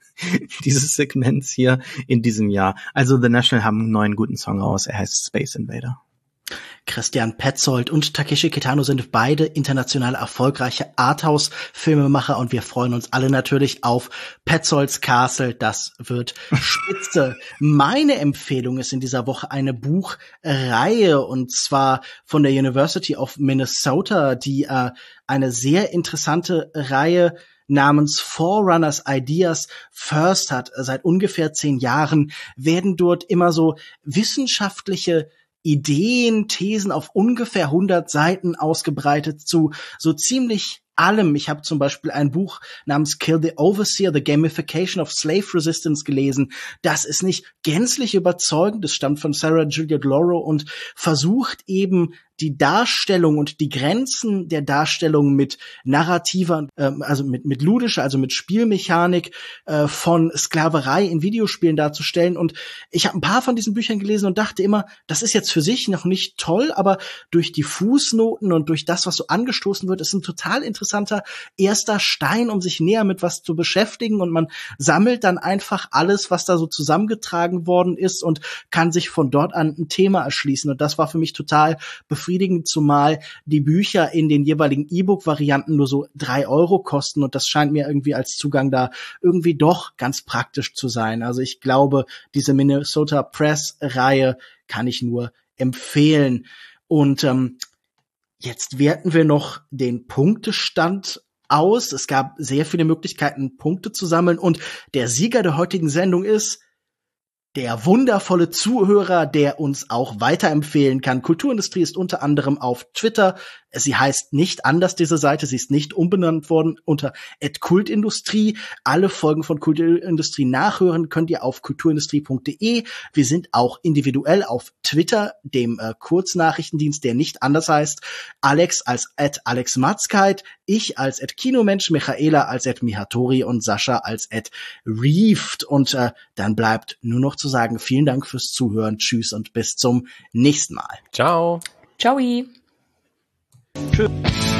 dieses Segments hier in diesem Jahr. Also The National haben einen neuen guten Song raus. Er heißt Space Invader. Christian Petzold und Takeshi Kitano sind beide international erfolgreiche Arthouse-Filmemacher und wir freuen uns alle natürlich auf Petzolds Castle. Das wird spitze. Meine Empfehlung ist in dieser Woche eine Buchreihe und zwar von der University of Minnesota, die äh, eine sehr interessante Reihe namens Forerunners Ideas First hat. Seit ungefähr zehn Jahren werden dort immer so wissenschaftliche Ideen, Thesen auf ungefähr hundert Seiten ausgebreitet zu so ziemlich allem. Ich habe zum Beispiel ein Buch namens Kill the Overseer, The Gamification of Slave Resistance gelesen. Das ist nicht gänzlich überzeugend. Das stammt von Sarah Juliet Loro und versucht eben die Darstellung und die Grenzen der Darstellung mit narrativer, ähm, also mit mit ludischer, also mit Spielmechanik äh, von Sklaverei in Videospielen darzustellen. Und ich habe ein paar von diesen Büchern gelesen und dachte immer, das ist jetzt für sich noch nicht toll, aber durch die Fußnoten und durch das, was so angestoßen wird, ist ein total interessanter erster Stein, um sich näher mit was zu beschäftigen. Und man sammelt dann einfach alles, was da so zusammengetragen worden ist und kann sich von dort an ein Thema erschließen. Und das war für mich total befriedigend, zumal die Bücher in den jeweiligen E-Book-Varianten nur so drei Euro kosten und das scheint mir irgendwie als Zugang da irgendwie doch ganz praktisch zu sein. Also ich glaube, diese Minnesota Press-Reihe kann ich nur empfehlen. Und ähm, jetzt werten wir noch den Punktestand aus. Es gab sehr viele Möglichkeiten, Punkte zu sammeln und der Sieger der heutigen Sendung ist der wundervolle Zuhörer, der uns auch weiterempfehlen kann. Kulturindustrie ist unter anderem auf Twitter Sie heißt nicht anders, diese Seite. Sie ist nicht umbenannt worden unter @kultindustrie. Alle Folgen von Kulturindustrie nachhören könnt ihr auf kulturindustrie punkt de. Wir sind auch individuell auf Twitter, dem äh, Kurznachrichtendienst, der nicht anders heißt. Alex als @alexmatzkeit, ich als @kinomensch, Michaela als @mihatori und Sascha als @reeft. Und äh, dann bleibt nur noch zu sagen, vielen Dank fürs Zuhören. Tschüss und bis zum nächsten Mal. Ciao. Ciao. Tschüss.